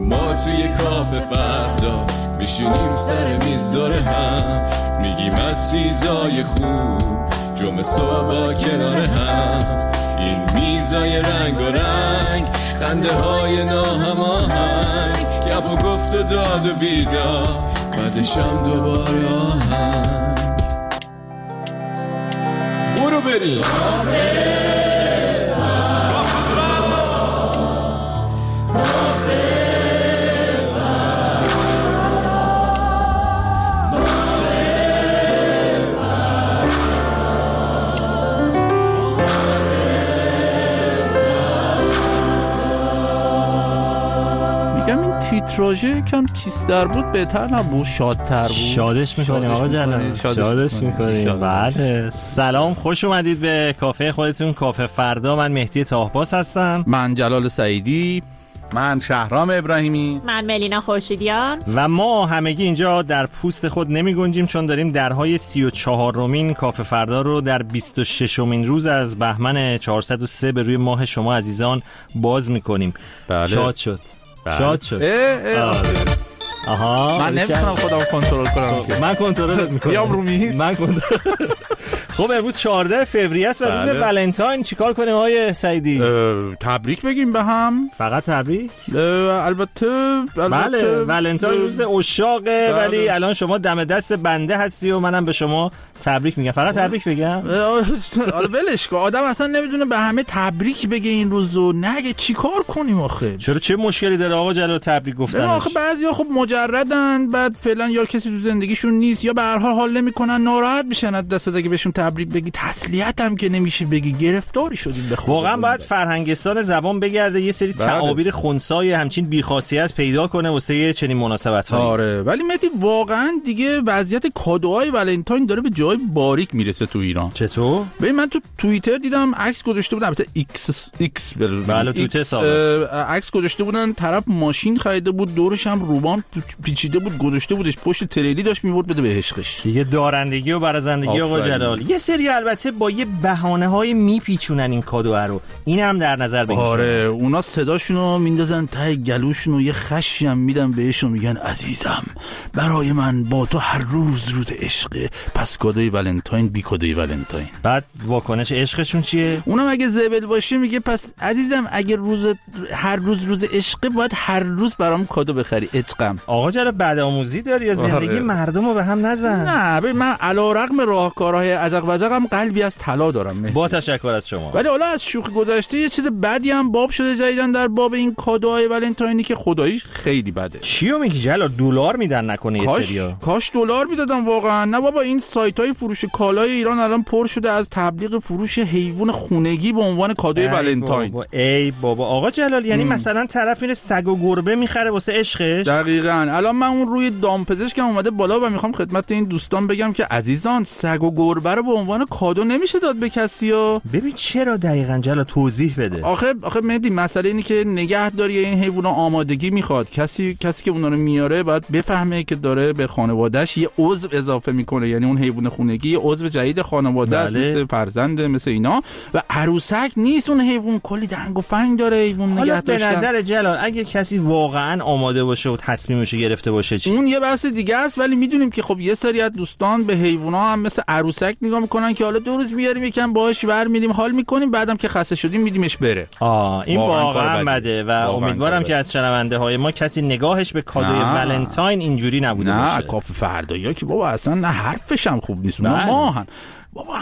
ما توی کافه فردا میشینیم سر میز دور هم، میگیم از چیزای خوب جمعه صبح کنار هم. این میزای رنگ و رنگ، خنده های ناهماهنگ، گپ و گفت و داد و بیدار، بعدشم دوباره آهنگ. برو بریم تیتراژه کم چیزتر بود، بهتر نبود، شادتر بود. شادش میکنیم آقا جلال، شادش میکنیم. بله سلام، خوش اومدید به کافه خودتون، کافه فردا. من مهدی طاهباس هستم. من جلال سعیدی. من شهرام ابراهیمی. من ملینا خورشیدیان. و ما همگی اینجا در پوست خود نمی گنجیم، چون داریم درهای 34مین کافه فردا رو در 26مین روز از بهمن 403 به روی ماه شما عزیزان باز میکنیم. بله. شاد شد. شاد شد. آها، من نمیتونم خودم کنترل کنم. من کنترلت میکنم. بیام رو میز. من کنترل. خب امروز 14 فوریه است و روز ولنتاین. چیکار کنیم آقای سعیدی؟ تبریک بگیم به هم. فقط تبریک؟ البته بله، ولنتاین روز عشاقه، ولی الان شما دم دست بنده هستی و منم به شما تبریک میگم. فقط تبریک بگم؟ حالا ولش کن، آدم اصلا نمیدونه به همه تبریک بگه این روزو. نگه چیکار کنیم آخه؟ چرا، چه مشکلی داره آقا جلال تبریک گفتنش؟ آخه بعضیا خب مجردن، بعد فعلا یا کسی تو زندگیشون نیست یا به هر حال حال نمیکنن، ناراحت میشن از دست اگه بهشون تبریک بگی. تسلیت هم که نمیشه بگی، گرفتاری شدیم به خدا. واقعا باید فرهنگستان زبان بگرده یه سری تعابیر خنثی همچین بی‌خاصیت پیدا کنه واسه چنین مناسبت‌هایی. آره، ولی مهدی واقعا دیگه وضعیت کادوهای ولنتاین داره به جای باریک میرسه تو ایران. چطور؟ ببین من تو توییتر دیدم عکس گذاشته بودن، البته ایکس بله توییتر عکس گذاشته بودن، طرف ماشین خریده بود، دورش هم روبان پیچیده بود، گذاشته بودش پشت تریلی داشت میورد بده به عشقش. دیگه دارندگی و برازندگی آقا جلال. یه سری البته با یه بهانه‌های میپیچونن این کادو رو، اینم در نظر بگیرید. آره، اونا صداشونو میندازن ته گلوشون و یه خشی هم میدن بهشون، میگن عزیزم برای من با تو هر روز عشقه، پس کادوی ولنتاین بی کادوی ولنتاین. بعد واکنش عشقشون چیه؟ اونم اگه زبل باشه میگه پس عزیزم اگه هر روز عشقه، باید هر روز برام کادو بخری، عشقم. آقا جلال بعد آموزی داری یا زندگی مردمو به هم نزن؟ نه ببین، من علیرغم راهکارهای عجق و عجقم قلبی از طلا دارم. با تشکر از شما. ولی حالا از شوخی گذشته یه چیز بدی هم باب شده جدیدن در باب این کادوهای ولنتاینی که خداییش خیلی بده. چیو میگی جلال؟ دلار میدن نکنه یه سریا؟ کاش دلار میدادن واقعا. نه بابا، این سایت‌های فروش کالای ایران الان پر شده از تبلیغ فروش حیوان خونگی به عنوان کادوی ولنتاین. ای بابا آقا جلال، یعنی مثلا طرف این سگ و گربه میخره واسه عشقش؟ دقیقاً. الان من اون روی دامپزشکم اومده بالا و میخوام خدمت این دوستان بگم که عزیزان، سگ و گربه رو به عنوان کادو نمیشه داد به کسی. ببین چرا دقیقاً جلال، توضیح بده. آخه مهدی، مسئله اینه که نگهداری این حیونا آمادگی میخواد. کسی که اونا رو میاره باید بفهمه که داره به خانواده‌اش یه عضو اضافه میکنه، یعنی اون حیوان خونگی یه عضو جدید خانواده است، مثل فرزند، مثل اینا. و عروسک نیست اون حیوان، کلی دنگ و فنگ داره حیوان نگه داشتن. به نظر جلال اگه کسی واقعاً آماده باشه و تصمیمش گرفته باشه چی؟ اون یه بحث دیگه است، ولی میدونیم که خب یه سری از دوستان به حیونا هم مثل عروسک نگاه میکنن که حالا 2 روز میاریم یکم باهاش ور میریم حال میکنیم، بعدم که خسته شدیم میدیمش بره. این واقعا بده و امیدوارم که از شنونده های ما کسی نگاهش به کادوی ولنتاین اینجوری نبوده باشه. نه کافه فردایی که بابا اصلا نه حرفش هم خوب نیست. ماهن بابا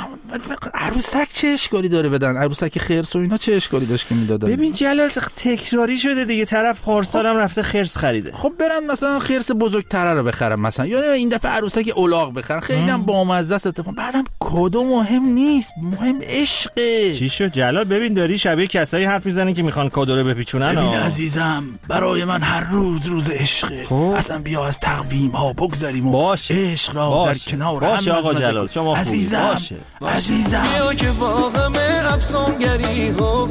عروسک چه اشکالی داره بدن؟ عروسک خرس و اینا چه اشکالی داشت که میدادن؟ ببین جلال تکراری شده دیگه، طرف پارسال هم رفته خرس خریده. خب برن مثلا خرس بزرگتره رو بخرن مثلا، یا این دفعه عروسک الاغ بخرن، خیلی هم بامزه است. اتفاقا بعدم کادو مهم نیست، مهم عشقه. چی شد جلال؟ ببین داری شبیه کسایی حرف میزنن که میخوان کادو رو بپیچونن. ببین عزیزم، برای من هر روز عشقه. اصلا بیا از تقویم ها بگذریم و عشق را در کنار هم. باشه آقا جلال، شما عزیزم عزیزم بیا که با همه افسانگری ها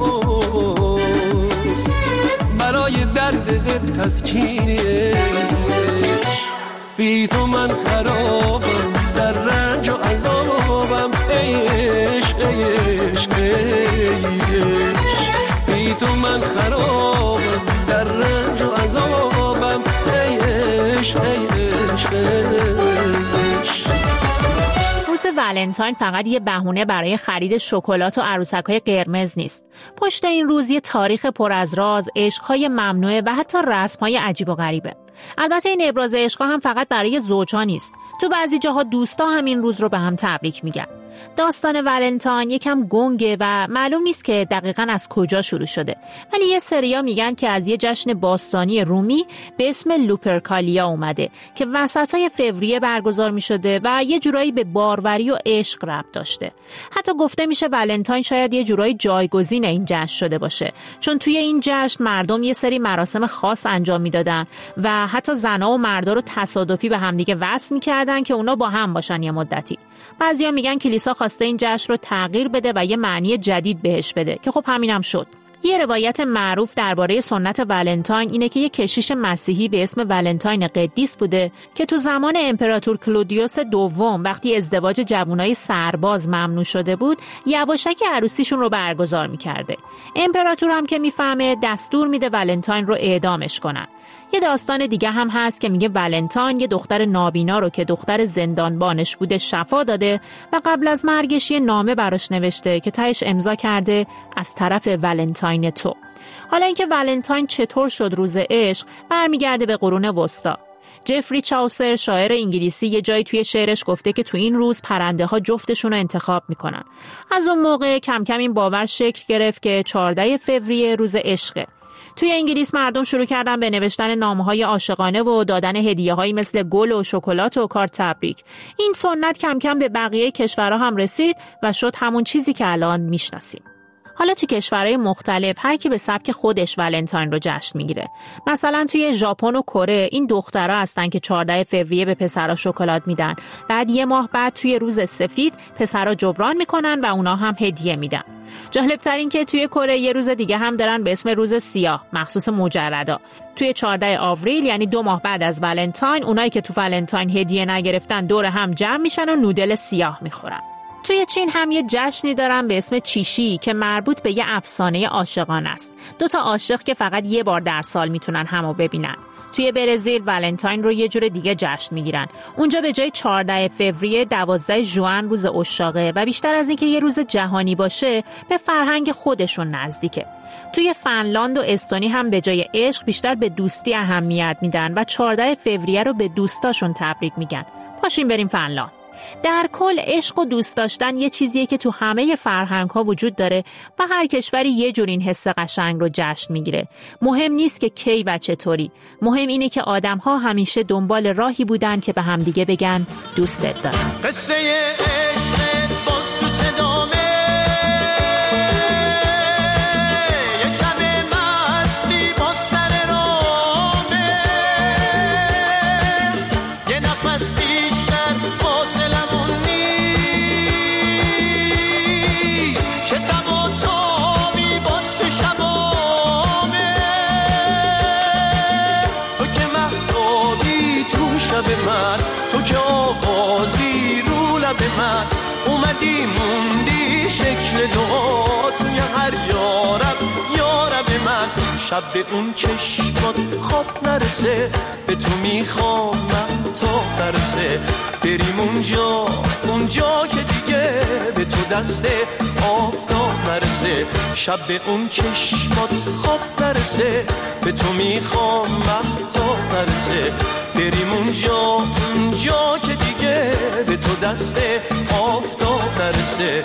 برای درد دل تسکینه، بی تو من خرابم در رنج و عذابم، ای عشق ای عشق ای عشق، بی تو من خرابم در رنج و عذابم. روز ولنتاین فقط یه بهونه برای خرید شکلات و عروسک‌های قرمز نیست. پشت این روز یه تاریخ پر از راز، عشق‌های ممنوعه و حتی رسم‌های عجیب و غریبه. البته این ابراز عشق‌ها هم فقط برای زوج‌ها نیست. تو بعضی جاها دوستا هم این روز رو به هم تبریک میگن. داستان ولنتاین یکم گنگه و معلوم نیست که دقیقاً از کجا شروع شده. ولی یه سریا میگن که از یه جشن باستانی رومی به اسم لوپرکالیا اومده که وسطای فوریه برگزار میشده و یه جورایی به باروری و عشق ربط داشته. حتی گفته میشه ولنتاین شاید یه جورایی جایگزین این جشن شده باشه، چون توی این جشن مردم یه سری مراسم خاص انجام میدادن و حتی زنها و مردا رو تصادفی به همدیگه وصل میکردن که اونا با هم باشن یه مدتی. بعضیا میگن کلیسا خواسته این جشن رو تغییر بده و یه معنی جدید بهش بده که خب همینم شد. یه روایت معروف درباره سنت ولنتاین اینه که یه کشیش مسیحی به اسم ولنتاین قدیس بوده که تو زمان امپراتور کلودیوس دوم وقتی ازدواج جوانای سرباز ممنوع شده بود، یواشکی عروسیشون رو برگزار میکرده. امپراتور هم که میفهمه دستور میده ولنتاین رو اعدامش کنن. یه داستان دیگه هم هست که میگه ولنتاین یه دختر نابینا رو که دختر زندانبانش بوده شفا داده و قبل از مرگش یه نامه براش نوشته که تهش امضا کرده از طرف ولنتاین تو. حالا اینکه ولنتاین چطور شد روز عشق برمیگرده به قرون وسطا. جفری چاوسر شاعر انگلیسی یه جایی توی شعرش گفته که تو این روز پرنده ها جفتشون رو انتخاب میکنن. از اون موقع کم کم این باور شکل گرفت که 14 فوریه روز عشقه. توی انگلیس مردم شروع کردن به نوشتن نامه‌های عاشقانه و دادن هدیه‌هایی مثل گل و شکلات و کارت تبریک. این سنت کم کم به بقیه کشورها هم رسید و شد همون چیزی که الان میشناسیم. حالا تو کشورهای مختلف هر کی به سبک خودش ولنتاین رو جشن میگیره. مثلا توی ژاپن و کره این دخترها هستن که 14 فوریه به پسرها شکلات میدن. بعد یه ماه بعد توی روز سفید پسرها جبران میکنن و اونا هم هدیه میدن. جالب‌تر این که توی کره یه روز دیگه هم دارن به اسم روز سیاه مخصوص مجردا. توی 14 آوریل یعنی 2 ماه بعد از ولنتاین اونایی که تو ولنتاین هدیه نگرفتن دور هم جمع میشن و نودل سیاه میخورن. توی چین هم یه جشنی دارن به اسم چیشی که مربوط به یه افسانه عاشقانه است. 2 عاشق که فقط یه بار در سال میتونن همو ببینن. توی برزیل ولنتاین رو یه جور دیگه جشن میگیرن. اونجا به جای 14 فوریه 12 ژوئن روز عشاقه و بیشتر از اینکه یه روز جهانی باشه به فرهنگ خودشون نزدیکه. توی فنلاند و استونی هم به جای عشق بیشتر به دوستی اهمیت میدن و 14 فوریه رو به دوستاشون تبریک میگن. پاشیم بریم فنلاند. در کل عشق و دوست داشتن یه چیزیه که تو همه فرهنگ‌ها وجود داره و هر کشوری یه جور این حس قشنگ رو جشن میگیره. مهم نیست که کی و چطوری، مهم اینه که آدم‌ها همیشه دنبال راهی بودن که به همدیگه بگن دوستت دارم. قصه عشق باز تو صدامه، یه شب مستی با سر رامه، یه نفس بیشتر فاصلمون نیست، شتم و تابی باز تو شبامه، تو که مهتابی تو شب من، تو که آوازی رو لب من، اومدی موندی شکل دعا توی هر یارب من. شب به اون چشمات خواب نرسه، به تو میخوام من تا برسه، بریم اونجا که دیگه به تو دست آفتاب نرسه. شب به اون چشمات خواب نرسه، به تو میخوام من تا برسه، بریم اونجا که دیگه به تو دست آفتاب نرسه.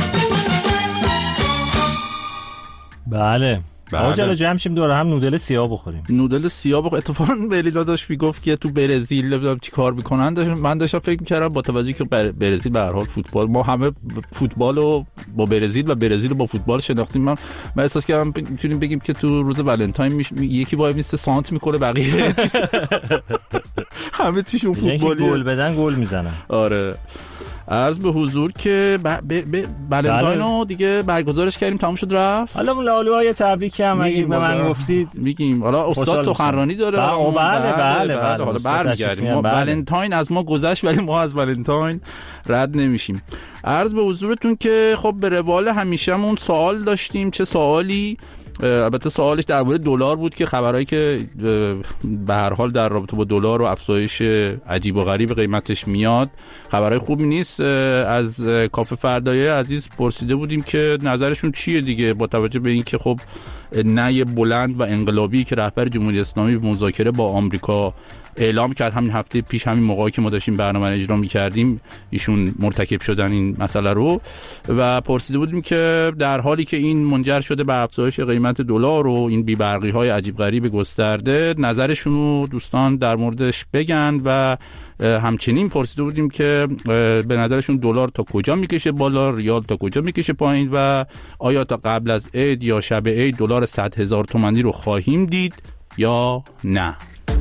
بله آقا جلو جمع شیم دوره هم نودل سیاه بخوریم. نودل سیاه اتفاقا بلینا داشت میگفت که تو برزیل چی کار میکنن. من داشتم فکر میکردم با توجه که برزیل به هر حال فوتبال، ما همه فوتبال رو با برزیل و برزیل رو با فوتبال شناختیم. من احساس کردم میتونیم بگیم که تو روز ولنتاین یکی وای میسته سانت میکنه، بقیه همه تیشون فوتبالیه، گل بدن گل میزنن. آره عرض به حضور که ولنتاین رو دیگه برگزارش کردیم، تموم شد رفت. حالا اون لالوهای تبریک هم اگه به من گفتید میگیم. حالا استاد سخنرانی داره. بله حالا برمیگردیم. ولنتاین از ما گذشت ولی ما از ولنتاین رد نمیشیم. عرض به حضورتون که خب به روال همیشه‌مون سوال داشتیم. چه سوالی؟ البته سوالش درباره دلار بود که خبرایی که به هر حال در رابطه با دلار و افزایش عجیب و غریب قیمتش میاد خبرای خوبی نیست. از کافه فردای عزیز پرسیده بودیم که نظرشون چیه دیگه، با توجه به اینکه خب نهی بلند و انقلابی که رهبر جمهوری اسلامی به مذاکره با آمریکا اعلام کرد همین هفته پیش، همین موقعی که ما داشتیم برنامه اجرا می‌کردیم ایشون مرتکب شدن این مسئله رو، و پرسیده بودیم که در حالی که این منجر شده به افزایش قیمت دلار و این بی‌برقی‌های عجیب غریب گسترده، نظرشون رو دوستان در موردش بگن. و همچنین پرسیده بودیم که به نظرشون دلار تا کجا میکشه بالا، ریال تا کجا میکشه پایین، و آیا تا قبل از عید یا شب عید دلار 100,000 تومانی رو خواهیم دید یا نه.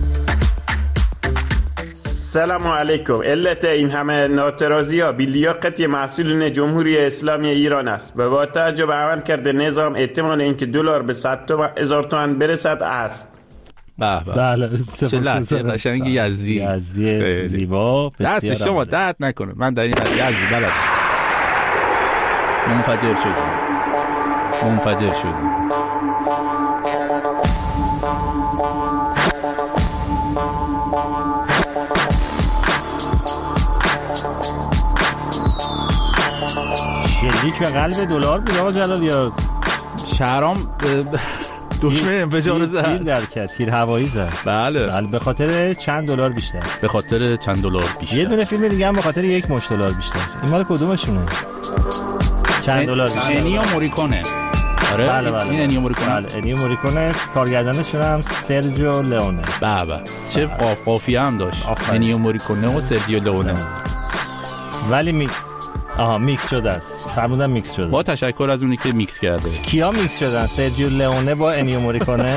سلام علیکم. علت این همه ناراضی ها بی‌لیاقت مسئولین جمهوری اسلامی ایران است و با توجه به عمل کرده نظام احتمال اینکه دلار به 100,000 تومان برسد است. بله چه لحظه قشنگ یزدی زیبا، دست شما درد نکنه. من در این یزدی بلد منفجر شدم. شلیک به قلب دلار بود آقا جلال یا شهرام دشمه انفجار زد، تیر هوایی زد. بله به خاطر چند دلار بیشتر. به خاطر چند دلار بیشتر. یه دونه فیلم دیگه هم به خاطر 1 مش دلار بیشتر. این مال کدومشونه؟ چند دلار بیشتر؟ انیو موریکونه. آره بله. این انیو موریکونه. بله انیو موریکونه، کارگردانش هم سرجیو لئونه. بله چه قافیه هم داشت انیو موریکونه و سرجیو لئونه. ولی میکس شده است. فرمودم میکس شده. با تشکر از اونی که میکس کرده. کیا میکس شدن؟ سرجیو لئونه با انیو موریکونه.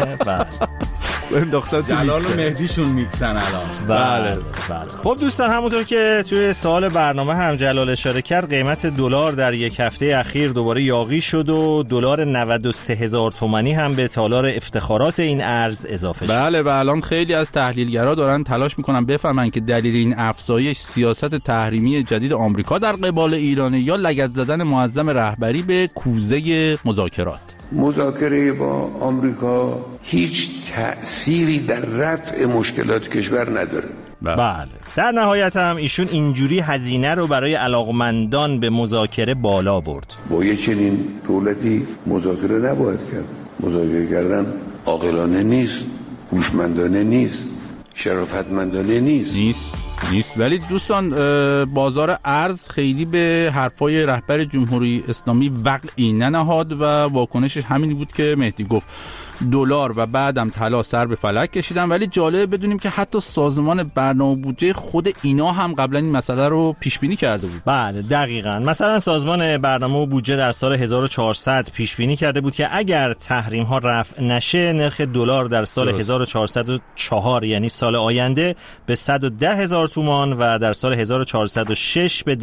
جلال و مهدیشون میکسن الان. بله. خب دوستان، همونطور که توی سوال برنامه هم جلال اشاره کرد، قیمت دلار در یک هفته اخیر دوباره یاغی شد و دلار 93,000 تومانی هم به تالار افتخارات این ارز اضافه شد. بله و الان خیلی از تحلیلگرا دارن تلاش میکنن بفهمن که دلیل این افزایش سیاست تحریمی جدید آمریکا در قبال ایرانه یا لگد زدن معظم رهبری به کوزه مذاکرات. مذاکره با آمریکا هیچ تأثیری در رفع مشکلات کشور نداره. بله. در نهایت هم ایشون اینجوری هزینه رو برای علاقمندان به مذاکره بالا برد. با یه چنین دولتی مذاکره نباید کرد. مذاکره کردن عاقلانه نیست، هوشمندانه نیست، شرافتمندانه نیست. ولی دوستان بازار ارز خیلی به حرفای رهبر جمهوری اسلامی وقعی ننهاد و واکنشش همینی بود که مهدی گفت. دلار و بعدم طلا سر به فلک کشیدن. ولی جالبه بدونیم که حتی سازمان برنامه بودجه خود اینا هم قبلا این مسئله رو پیش بینی کرده بود. بله دقیقاً. مثلا سازمان برنامه بودجه در سال 1400 پیش بینی کرده بود که اگر تحریم ها رفع نشه نرخ دلار در سال 1404 یعنی سال آینده به 110,000 تومان و در سال 1406 به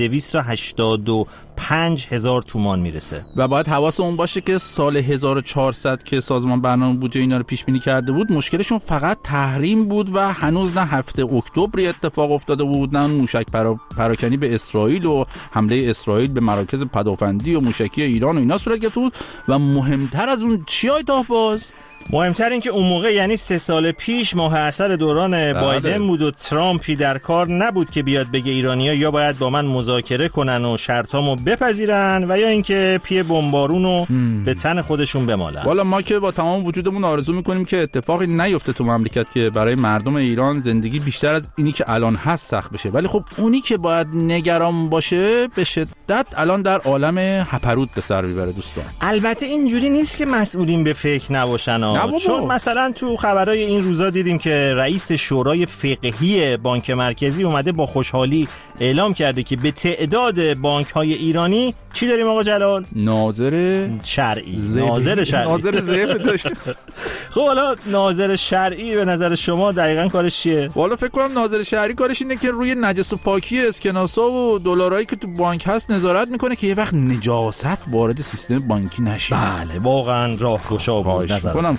285,000 تومان میرسه. و باید حواسمون باشه که سال 1400 که سازمان برنامه بودجه اینا رو پیش بینی کرده بود مشکلشون فقط تحریم بود و هنوز نه هفته اکتبر اتفاق افتاده بود، نه موشک پراکنی به اسرائیل و حمله اسرائیل به مراکز پدافندی و موشکی ایران و اینا صورت گرفته بود. و مهمتر از اون چی آیتاه باز؟ مهمتر این که اون موقع یعنی 3 سال پیش ماه عسل دوران بایدن بود و ترامپی در کار نبود که بیاد بگه ایرانی‌ها یا باید با من مذاکره کنن و شرطامو بپذیرن و یا اینکه پی بمبارونو به تن خودشون بمالن. والا ما که با تمام وجودمون آرزو میکنیم که اتفاقی نیفته تو مملکت که برای مردم ایران زندگی بیشتر از اینی که الان هست سخت بشه. ولی خب اونی که باید نگران باشه به شدت الان در عالم هپروت به سر میبره دوستان. البته اینجوری نیست که مسئولین به فکر نباشن، چون مثلا تو خبرای این روزا دیدیم که رئیس شورای فقهی بانک مرکزی اومده با خوشحالی اعلام کرده که به تعداد بانک‌های ایرانی چی داریم آقا جلال؟ ناظر شرعی. ناظر ذهن داشت. خب حالا ناظر شرعی به نظر شما دقیقاً کارش چیه؟ والا فکر کنم ناظر شرعی کارش اینه که روی نجس و پاکی اسکناس‌ها و دلارایی که تو بانک هست نظارت میکنه که یه وقت نجاست وارد سیستم بانکی نشه. بله واقعاً راهگشا بود نظر.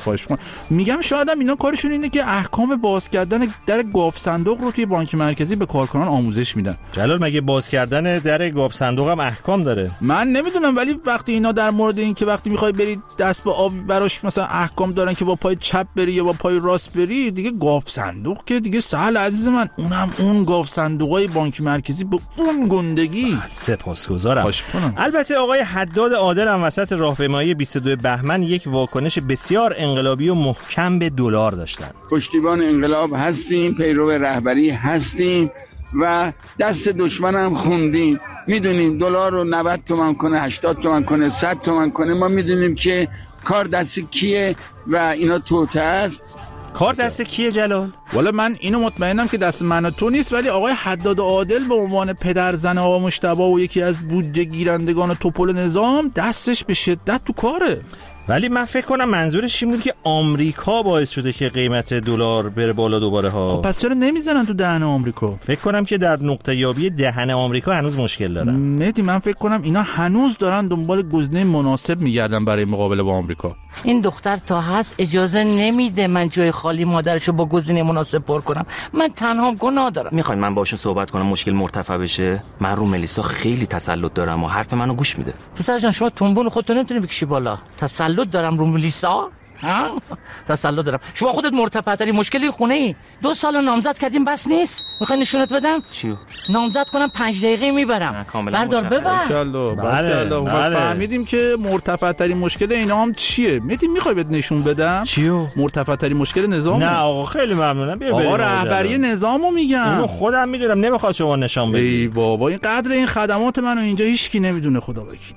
خواهش می‌کنم. میگم شاید هم اینا کارشون اینه که احکام باز کردن در گاف صندوق رو توی بانک مرکزی به کارکنان آموزش میدن. جلال مگه باز کردن در گاف صندوق هم احکام داره؟ من نمیدونم، ولی وقتی اینا در مورد این که وقتی میخوای برید دست به آب براش مثلا احکام دارن که با پای چپ بری یا با پای راست بری، دیگه گاف صندوق که دیگه سهل عزیز من، اونم اون گاف صندوقای بانک مرکزی به اون گندگی. سپاسگزارم. البته آقای حداد عادل هم وسط راهپیمایی 22 بهمن یک واکنش بسیار انقلابی و محکم به دلار داشتن. پشتیبان انقلاب هستیم، پیرو رهبری هستیم و دست دشمن هم خوندیم. میدونیم دلار رو 90 تومن کنه، 80 تومن کنه، 100 تومن کنه، ما میدونیم که کار دست کیه و اینا توته است. کار دست کیه جلال؟ والا من اینو مطمئنم که دست من و تو نیست، ولی آقای حداد عادل به عنوان پدر زن آقا مجتبی و یکی از بودجه گیرندگان توپل نظام دستش به شدت تو کاره. ولی من فکر کنم منظورش این بود که آمریکا باعث شده که قیمت دلار بره بالا دوباره ها. پس چرا نمیزنن تو دهن آمریکا؟ فکر کنم که در نقطه یابی دهن آمریکا هنوز مشکل دارن. مهدی من فکر کنم اینا هنوز دارن دنبال گزینه مناسب میگردن برای مقابله با آمریکا. این دختر تا هست اجازه نمیده من جای خالی مادرشو با گزینه مناسب پر کنم. من تنها گناه دارم. میخواین من باشون صحبت کنم مشکل مرتفع بشه؟ من رو ملیسا خیلی تسلط دارم و حرف منو گوش میده. پسر جان شما تنبون خودتو نمیتونی بکشی بالا. تسلط دارم رو ملیسا؟ ها؟ تسلط دارم. شما خودت مرتفع ترین مشکلی خونه ای. 2 سال نامزد کردیم بس نیست؟ میخوای نشونت بدم؟ چیو؟ نامزد کنم 5 دقیقه میبرم. بردار ببر. بله. فهمیدیم که مرتفع ترین مشکل اینا هم چیه. میدیم میخوای بهت نشون بدم؟ چیو؟ مرتفع ترین مشکل نظام. نه آقا خیلی ممنونم. بیا آقا رهبری نظامو میگم. اینو خودم میدونم، نمیخواد شما نشون بدی. ای بابا این قدر این خدمات منو اینجا هیچکی نمیدونه خدا وکیل.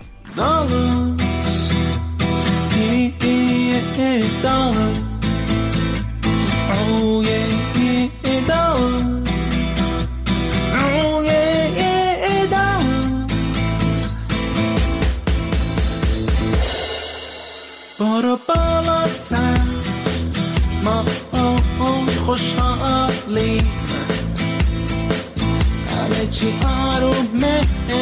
برو بالاتر ما خوشحالی همه چی آرومه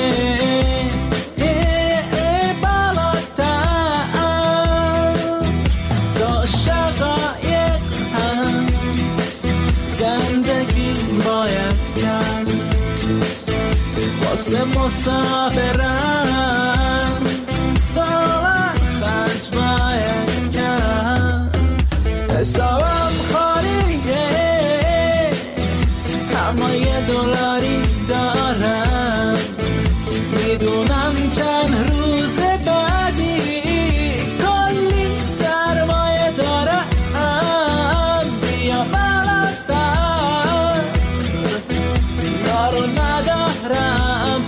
مسافرم دولت خرج باید کرد حسابم خالیه اما $1 دارم میدونم چند روز بعدی کلی سرمایه دارم بیا بالاتر یارو ندارم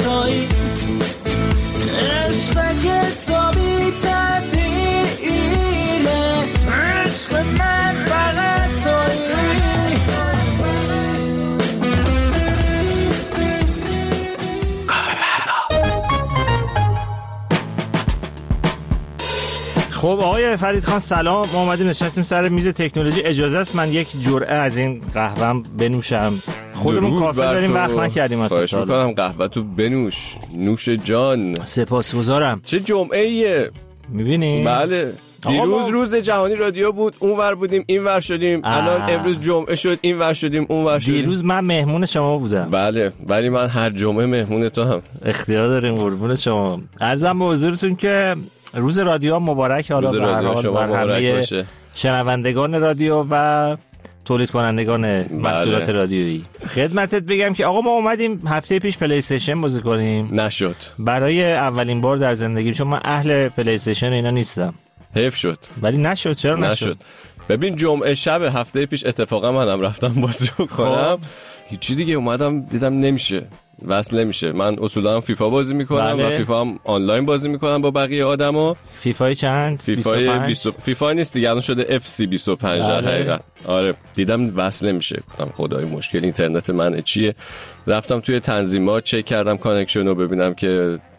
خب آقای فرید خان سلام، ما اومدیم نشستیم سر میز تکنولوژی. اجازه است من یک جرعه از این قهوه‌ام بنوشم؟ خودمون کافه داریم وقت نکردیم اصلا. خواهش می‌کنم قهوه تو بنوش، نوش جان. سپاسگزارم. چه جمعه‌ایه می‌بینی؟ بله دیروز روز جهانی رادیو بود، اون ور بودیم این ور شدیم. الان امروز جمعه شد، این ور شدیم اون ور شدیم. دیروز من مهمون شما بودم. بله ولی من هر جمعه مهمون تو هم. اختیار دارین قربون شما. عرضم به حضورتون که روز رادیو مبارک. حالا به هر حال بر همه شنوندگان رادیو و تولید کنندگان محصولات رادیویی. خدمتت بگم که آقا ما اومدیم هفته پیش پلی استیشن بازی کنیم، نشد. برای اولین بار در زندگیم، چون من اهل پلی استیشن اینا نیستم. حیف شد. ولی نشد. چرا نشد؟ ببین جمعه شب هفته پیش اتفاقا منم رفتم بازی کنم، هیچی دیگه اومدم دیدم نمیشه، وصل نمیشه. من اصولا هم فیفا بازی میکنم و فیفا هم آنلاین بازی میکنم با بقیه آدما. فیفای چند؟ فیفا نیست دیگه، الان شده FC 25 در حقیقت. آره دیدم وصل نمیشه، گفتم خدای مشکل اینترنت من چیه. رفتم توی تنظیمات چک کردم کانکشن رو ببینم که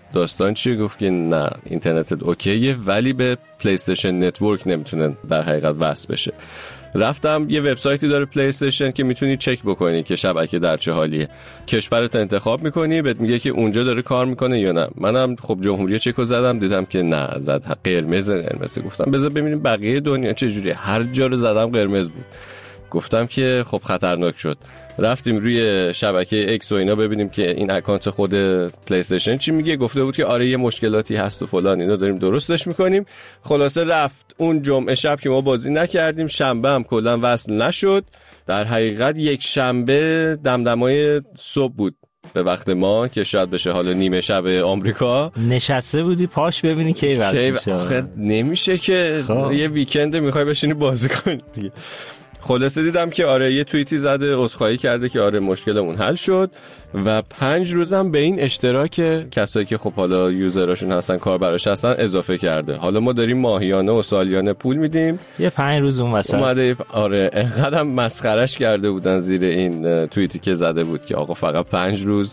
داستان چیه؟ گفت که نه اینترنتت اوکیه ولی به پلی استیشن نتورک نمیتونه در حقیقت وصل بشه. رفتم یه وبسایتی داره پلی استیشن که میتونی چک بکنی که شبکه در چه حالیه، کشورت انتخاب میکنی، بهت میگه که اونجا داره کار میکنه یا نه. منم خب جمهوری چکو زدم، دیدم که نه زد قرمز. گفتم بذار ببینیم بقیه دنیا چه جوریه. هر جا رو زدم قرمز بود. گفتم که خب خطرناک شد. رفتیم روی شبکه اکس و اینا ببینیم که این اکانت خود پلی استیشن چی میگه. گفته بود که آره یه مشکلاتی هست و فلان، اینا داریم درستش میکنیم. خلاصه رفت. اون جمعه شب که ما بازی نکردیم، شنبه هم کلا وصل نشد. در حقیقت یک شنبه دمدمای صبح بود به وقت ما که شاید بشه حالا نیمه شب آمریکا. نشسته بودی پاش ببینی کی وصل میشه. آخه نمیشه که یه ویکند میخوای بشینی بازی کنی. خلاصه دیدم که آره یه توییتی زده عذرخواهی کرده که آره مشکلمون حل شد و 5 روزم به این اشتراک کسایی که خب حالا یوزراشون هستن کاربراش هستن اضافه کرده. حالا ما داریم ماهیانه و سالیانه پول میدیم. یه 5 روز اون وسط اومده آره انقدر مسخرش کرده بودن زیر این توییتی که زده بود که آقا فقط 5 روز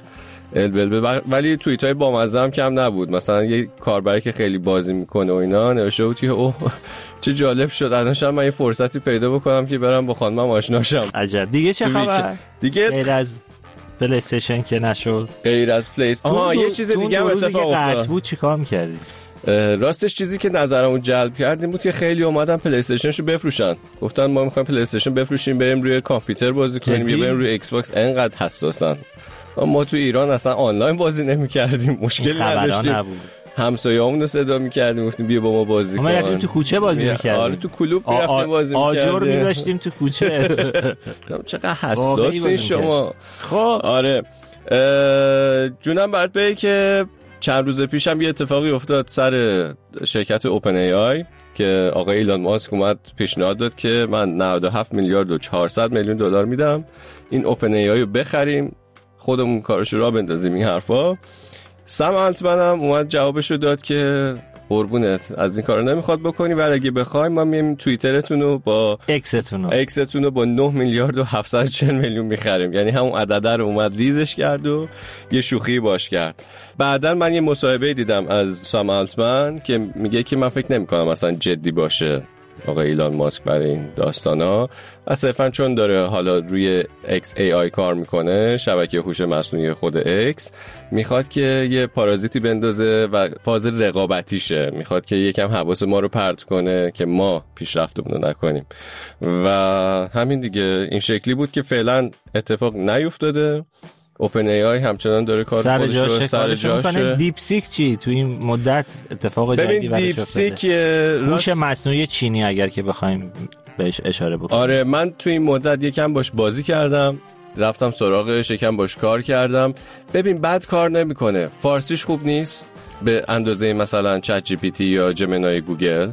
ولی توییت های بامزه هم کم نبود. مثلا یه کاربری که خیلی بازی میکنه و اینا نوشته بود که اوه چه جالب شد الان من یه فرصتی پیدا بکنم که برم با خانمم آشنا شم. عجب. دیگه چه خبر؟ دیگه غیر از پلی استیشن که نشد، غیر از پلی یه چیز دیگه هم اتفاق افتاد. بود چیکار می‌کردی؟ راستش چیزی که نظرمو جلب کرد این بود که خیلی اومدن پلی استیشنشو بفروشن. گفتن ما می‌خوایم پلی استیشن بفروشیم بریم روی کامپیوتر بازی کنیم یا بریم روی ایکس باکس. انقدر حساسن. ما تو ایران اصلا آنلاین بازی نمی‌کردیم، مشکل نداشتیم. همسایه‌مون رو صدا می‌کردیم گفتیم بیا با ما بازی کن. ما رفتیم تو کوچه بازی می‌کردیم. آره تو کلوب رفتیم بازی می‌کردیم. آجر می‌ذاشتیم تو کوچه. چقدر حساسی شما. خب آره جونم برات بگم که چند روز پیشم یه اتفاقی افتاد سر شرکت اوپن ای آی که آقای ایلان ماسک اومد پیشنهاد داد که من 97 میلیارد و 400 میلیون دلار میدم این اوپن ای آی رو بخریم خودمون کارشو راه بندازیم. این حرفا سم التمن هم اومد جوابشو داد که قربونت از این کارو نمیخواد بکنی ولی اگه بخوایم ما میایم توییترتون رو با اکستون رو با 9 میلیارد و 740 میلیون میخریم. یعنی همون عدد رو اومد ریزش کرد و یه شوخی باش کرد. بعدن من یه مصاحبه دیدم از سم التمن که میگه که من فکر نمیکنم اصلا جدی باشه آقای ایلان ماسک برای این داستانا، صرفا چون داره حالا روی XAI کار میکنه، شبکه هوش مصنوعی خود X، میخواد که یه پارازیتی بندازه و فاز رقابتیشه، میخواد که یکم حواس ما رو پرت کنه که ما پیشرفتمون رو نکنیم و همین دیگه. این شکلی بود که فعلا اتفاق نیفتاده. اوپن ای آی همچنان داره کار خودش رو سر جاشه. دیپ سیک چی تو این مدت اتفاق جدیدی براش افتاده؟ هوش مصنوعی چینی اگر که بخوایم بهش اشاره بکنیم. آره من تو این مدت یکم باش بازی کردم، رفتم سراغش، یکم باش کار کردم. ببین بد کار نمیکنه، فارسیش خوب نیست به اندازه مثلا چت جی پی تی یا جمینای گوگل،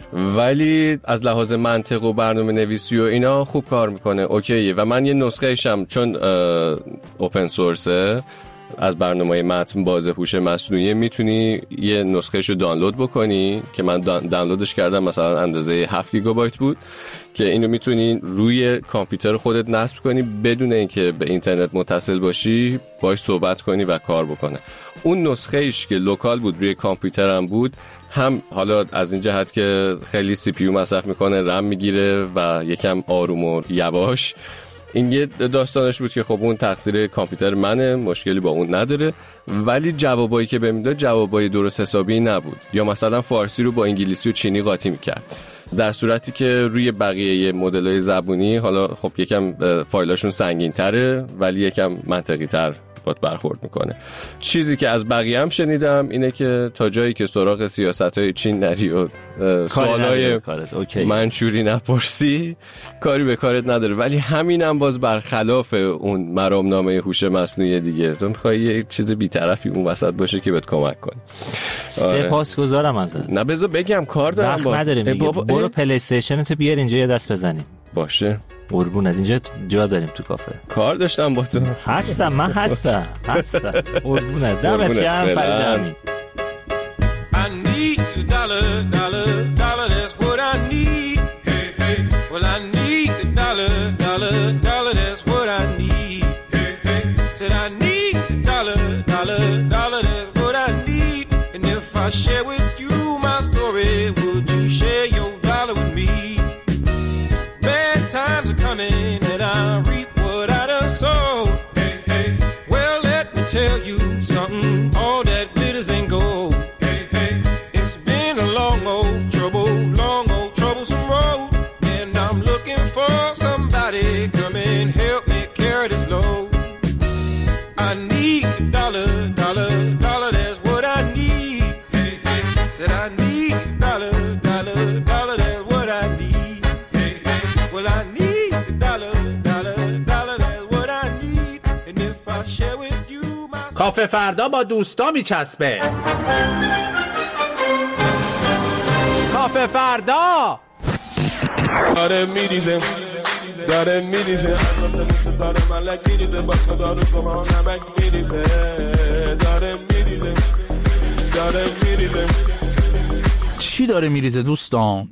ولی از لحاظ منطق و برنامه نویسی و اینا خوب کار میکنه، اوکیه. و من یه نسخه‌شم چون اوپن سورسه از برنامه متن باز هوش مصنوعی میتونی یه نسخه‌شو دانلود بکنی که من دانلودش کردم، مثلا اندازه 7 گیگابایت بود که اینو میتونی روی کامپیوتر خودت نصب کنی بدون اینکه به اینترنت متصل باشی، باهاش صحبت کنی و کار بکنه. اون نسخه‌ایش که لوکال بود روی کامپیوترم بود، هم حالا از این جهت که خیلی سی پی یو مصرف میکنه، رم میگیره و یکم آروم و یواش، این یه داستانش بود که خب اون تقصیر کامپیوتر منه، مشکلی با اون نداره، ولی جوابایی که بهم داد جوابای درست حسابی نبود، یا مثلا فارسی رو با انگلیسی و چینی قاطی میکرد، در صورتی که روی بقیه مدل‌های زبونی حالا خب یکم فایلاشون سنگین‌تره ولی یکم منطقی‌تر برخورد میکنه. چیزی که از بقیه هم شنیدم اینه که تا جایی که سراغ سیاست‌های چین نری و سوالای منشوری نپرسی کاری به کارت نداره، ولی همینم باز برخلاف اون مرامنامه هوش مصنوعی دیگه. تو میخوای یه چیز بی‌طرفی اون وسط باشه که بهت کمک کنه. سپاسگزارم ازت. نه بذار بگم کار دارم وقت نداریم. برو پلی استیشن تو بیار اینجا یه دست بزنیم. باشه قربونت، اینجا جا داریم تو کافه. کار داشتم با تو. هستم من هستم قربونت، دمت گرم فرید امین. I need a dollar, dollar, dollar, that's what I need. Hey, hey, well I need a dollar, dollar, dollar, that's what I need. Hey, hey, said I need a dollar, dollar, dollar, that's what I need. times are coming and I reap what I done sowed. Hey, hey. Well, let me tell you something. All that glitters ain't gold. Hey, hey. It's been a long old troublesome road, and I'm looking for somebody come and help me carry this load. I need a dollar, dollar, dollar. That's what I need. Hey, hey. Said I need a dollar, dollar, dollar. That's what I need. Hey, hey. Well, I need a dollar, dollar, dollar. That's what I need. And if I share with you my کافه فردا با دوستا میچسبه. کافه فردا داره میریزه داره میریزه داره ملک میریزه با خدا شما نمک میریزه داره میریزه داره میریزه. چی داره میریزه دوستان؟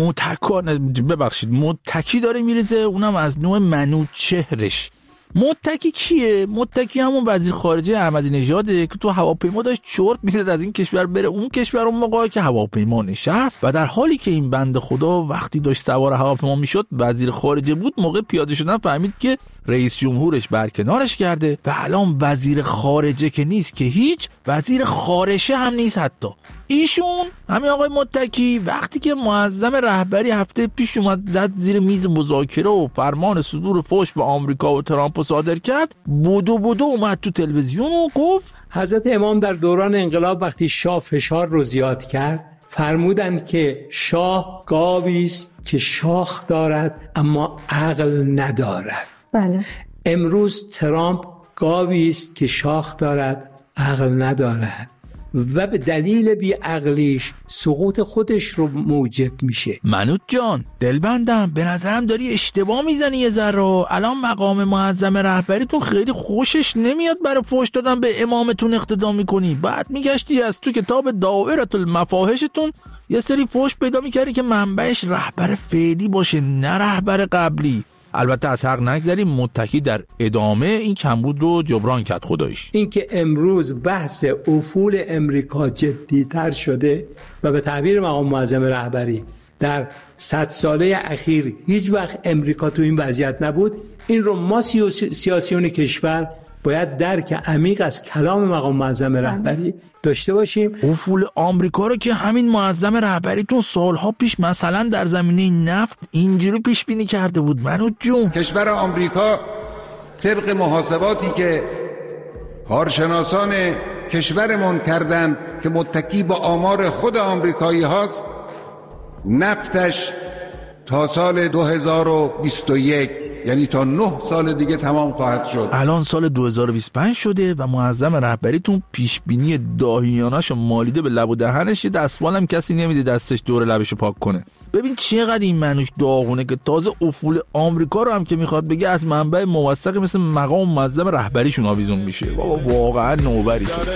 متکی داره میریزه، اونم از نوع منوچهرش. متکی کیه؟ متکی همون وزیر خارجه احمدی نژاده که تو هواپیما داشت چرت میزد از این کشور بره اون کشور، اون موقعی که هواپیما نشست و در حالی که این بنده خدا وقتی داشت سوار هواپیما میشد وزیر خارجه بود، موقع پیاده شدن فهمید که رئیس جمهورش برکنارش کرده و الان وزیر خارجه که نیست که هیچ، وزیر خارجه هم نیست حتی. ایشون همین آقای متکی وقتی که معظم رهبری هفته پیش اومد زد زیر میز مذاکره و فرمان صدور فحش به آمریکا و ترامپ صادر کرد، بودو اومد تو تلویزیون و گفت حضرت امام در دوران انقلاب وقتی شاه فشار رو زیاد کرد فرمودند که شاه گاوی است که شاخ دارد اما عقل ندارد. بله. امروز ترامپ گاوی است که شاخ دارد عقل ندارد و به دلیل بی‌عقلیش سقوط خودش رو موجب میشه. منوچ جان دلبندم، به نظرم داری اشتباه میزنی یه ذره. الان مقام معظم رهبریتون خیلی خوشش نمیاد برای فحش دادن به امامتون اقتدا میکنی، بعد میگشتی از تو کتاب دائره المفاحشتون یه سری فحش پیدا میکردی که منبعش رهبر فعلی باشه نه رهبر قبلی. البته از حق نگذاریم متکی در ادامه این کمبود رو جبران کرد خداییش. این که امروز بحث افول امریکا جدی‌تر شده و به تعبیر مقام معظم رهبری در 100 ساله اخیر هیچ وقت امریکا تو این وضعیت نبود، این رو ما سیاسیون کشور باید درک عمیق از کلام مقام معظم رهبری داشته باشیم. افول آمریکا رو که همین معظم رهبریتون سالها پیش مثلا در زمینه نفت اینجوری پیش بینی کرده بود. منو جون کشور آمریکا طبق محاسباتی که کارشناسان کشورمون کردند که متکی با آمار خود آمریکایی هاست، نفتش تا سال 2021 یعنی تا 9 سال دیگه تمام خواهد شد. الان سال 2025 شده و معظم رهبریتون پیش بینی داهیاناشو مالیده به لب و دهنش، یه دستمالم کسی نمیده دستش دور لبشو پاک کنه. ببین چقدر این منوش داغونه که تازه افول آمریکا رو هم که میخواد بگه از منبع موثقی مثل مقام معظم رهبریشون آویزون میشه. بابا واقعا نوبری تو.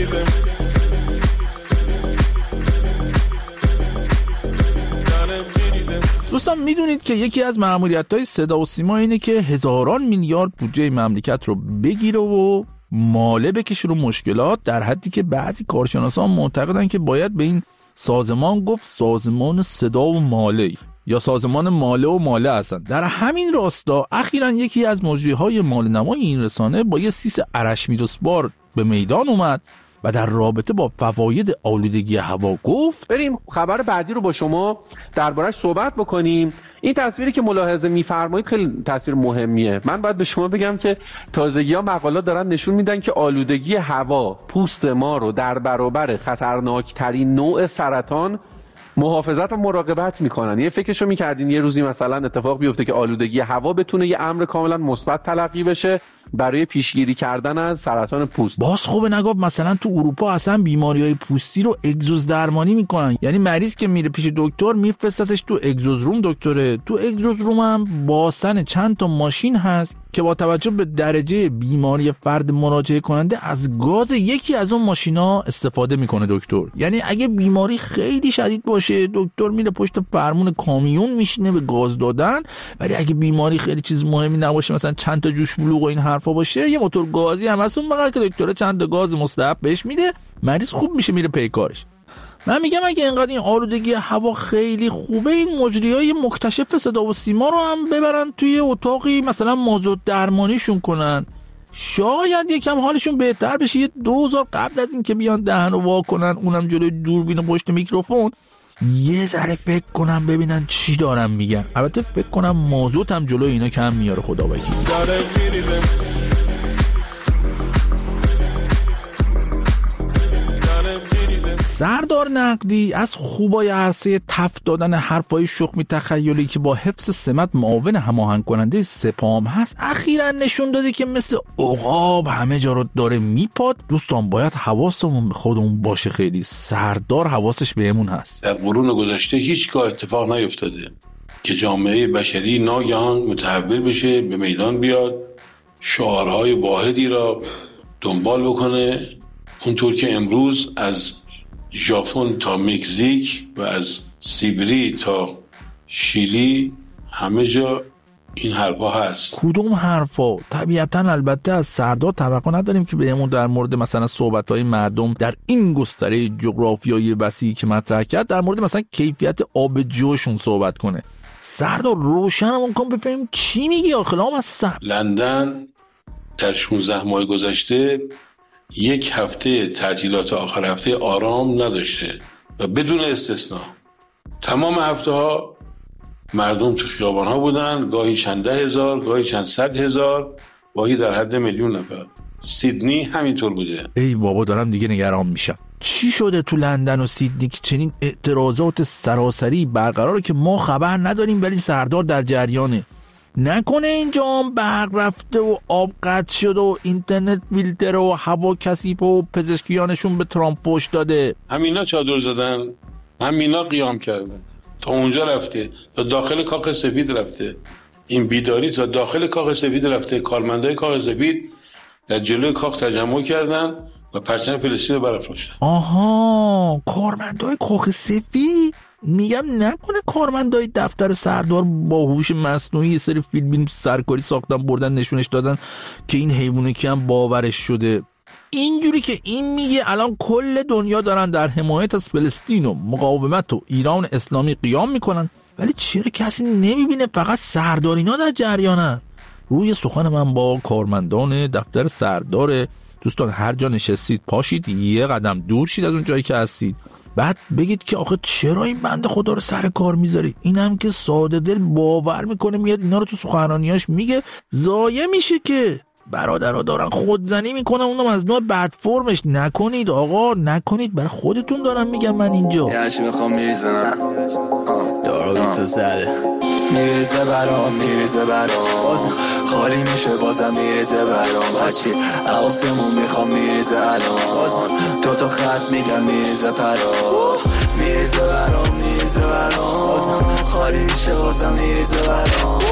دوستان میدونید که یکی از مأموریت‌های صدا و سیما اینه که هزاران میلیارد بودجه مملکت رو بگیره و ماله بکشه رو مشکلات، در حدی که بعضی کارشناسان معتقدن که باید به این سازمان گفت سازمان صدا و ماله یا سازمان ماله و ماله هستن. در همین راستا اخیراً یکی از مجریهای ماله نمای این رسانه با یه سیس ارشمیدسبار به میدان اومد و در رابطه با فواید آلودگی هوا گفت بریم خبر بعدی رو با شما دربارش صحبت بکنیم. این تصویری که ملاحظه می‌فرمایید خیلی تصویر مهمیه. من باید به شما بگم که تازگی‌ها مقالات دارن نشون میدن که آلودگی هوا پوست ما رو در برابر خطرناکترین نوع سرطان محافظت و مراقبت میکنن. یه فکرشو میکردین یه روزی مثلا اتفاق بیفته که آلودگی هوا بتونه یه امر کاملا مثبت تلقی بشه برای پیشگیری کردن از سرطان پوست؟ باز خوبه نگفت مثلا تو اروپا اصلا بیماری‌های پوستی رو اگزوز درمانی میکنن، یعنی مریض که میره پیش دکتر میفرستتش تو اگزوز روم دکتره. تو اگزوز روم هم باسن چند تا ماشین هست که با توجه به درجه بیماری فرد مراجعه کننده از گاز یکی از اون ماشینا استفاده میکنه دکتر. یعنی اگه بیماری خیلی شدید باشه دکتر میره پشت فرمون کامیون میشینه به گاز دادن، ولی اگه بیماری خیلی چیز مهمی نباشه مثلا چند تا جوش بلوغ و این حرفا باشه یه موتور گازی هم هست اون بغل که دکتر چند تا گاز مستحب بهش میده، مریض خوب میشه میره پی کارش. من میگم اگه اینقدر این آلودگی هوا خیلی خوبه، این مجریای مکتشف صدا و سیما رو هم ببرن توی اتاقی مثلا مازوت درمانیشون کنن، شاید یکم حالشون بهتر بشه. یه 2000 قبل از این که بیان دهن رو وا کنن، اونم جلوی دوربین و پشت میکروفون، یه ذره فکر کنم ببینن چی دارن میگن. البته فکر کنم مازوت هم جلوی اینا کم میاره خدا وکیل. سردار نقدی از خوبای عرصه تف دادن حرفای شخمی تخیلی که با حفظ سمت معاون هماهنگ کننده سپام هست، اخیراً نشون داده که مثل عقاب همه جا رو داره میپاد. دوستان باید حواسمون به خودمون باشه، خیلی سردار حواسش بهمون هست. در قرون گذشته هیچگاه اتفاق نیفتاده که جامعه بشری ناگهان متحول بشه، به میدان بیاد، شعارهای واحدی را دنبال بکنه، اونطور که امروز از ژاپن تا مکزیک و از سیبری تا شیلی همه جا این حرفا هست. کدوم حرفا؟ طبیعتاً البته از سردار توقع نداریم که بهمون در مورد مثلا صحبت‌های مردم در این گستره جغرافیایی وسیعی که مطرح کرد در مورد مثلا کیفیت آب جوشون صحبت کنه. سردار روشنمون کن بفهمیم چی میگی آخه لامصب. لندن در 16 ماه گذشته یک هفته تعطیلات آخر هفته آرام نداشته و بدون استثناء تمام هفته ها مردم تو خیابان ها بودن، گاهی چند 10,000 گاهی چند 100,000 گاهی در حد 1,000,000 نفر. سیدنی همینطور بوده. ای بابا دارم دیگه نگران میشم. چی شده تو لندن و سیدنی که چنین اعتراضات سراسری برقراره که ما خبر نداریم ولی سردار در جریانه؟ نکنه اینجا هم برق رفته و آب قطع شده و اینترنت فیلتر و هوا کثیف و پزشکیانشون به ترامپ فوش داده؟ همینا چادر زدن، همینا قیام کردن، تا اونجا رفته، تا داخل کاخ سفید رفته. این بیداری تا داخل کاخ سفید رفته. کارمندای کاخ سفید در جلوی کاخ تجمع کردن و پرچم فلسطین رو برافراشتن. آها، کارمندای کاخ سفید؟ میگم نکنه کارمندای دفتر سردار با هوش مصنوعی یه سری فیلم سرکاری ساختن بردن نشونش دادن که این حیوانه که هم باورش شده. اینجوری که این میگه الان کل دنیا دارن در حمایت از فلسطین و مقاومت و ایران اسلامی قیام میکنن، ولی چرا کسی نمیبینه فقط سردارینا در جریانن؟ روی سخن من با کارمندان دفتر سردار. دوستان هر جا نشستید پاشید یه قدم دور شید از اون جایی که هستید، بعد بگید که آخه چرا این بنده خدا رو سر کار میذاری؟ این هم که ساده دل باور میکنه میاد اینا رو تو سخنرانیاش میگه، ضایع میشه که. برادرها دارن خودزنی میکنن، اونم از نوع بد فرمش. نکنید آقا، نکنید، برای خودتون دارم میگم. من اینجا یعنی میخوام میریزنم دارو تو زده میریزه برام بازم خالی میشه بازم میریزه برام هرچی عواسمون میخوام میریزه الان بازم 2 تا خط میگم میریزه پرام میریزه برام بازم خالی میشه بازم میریزه برام.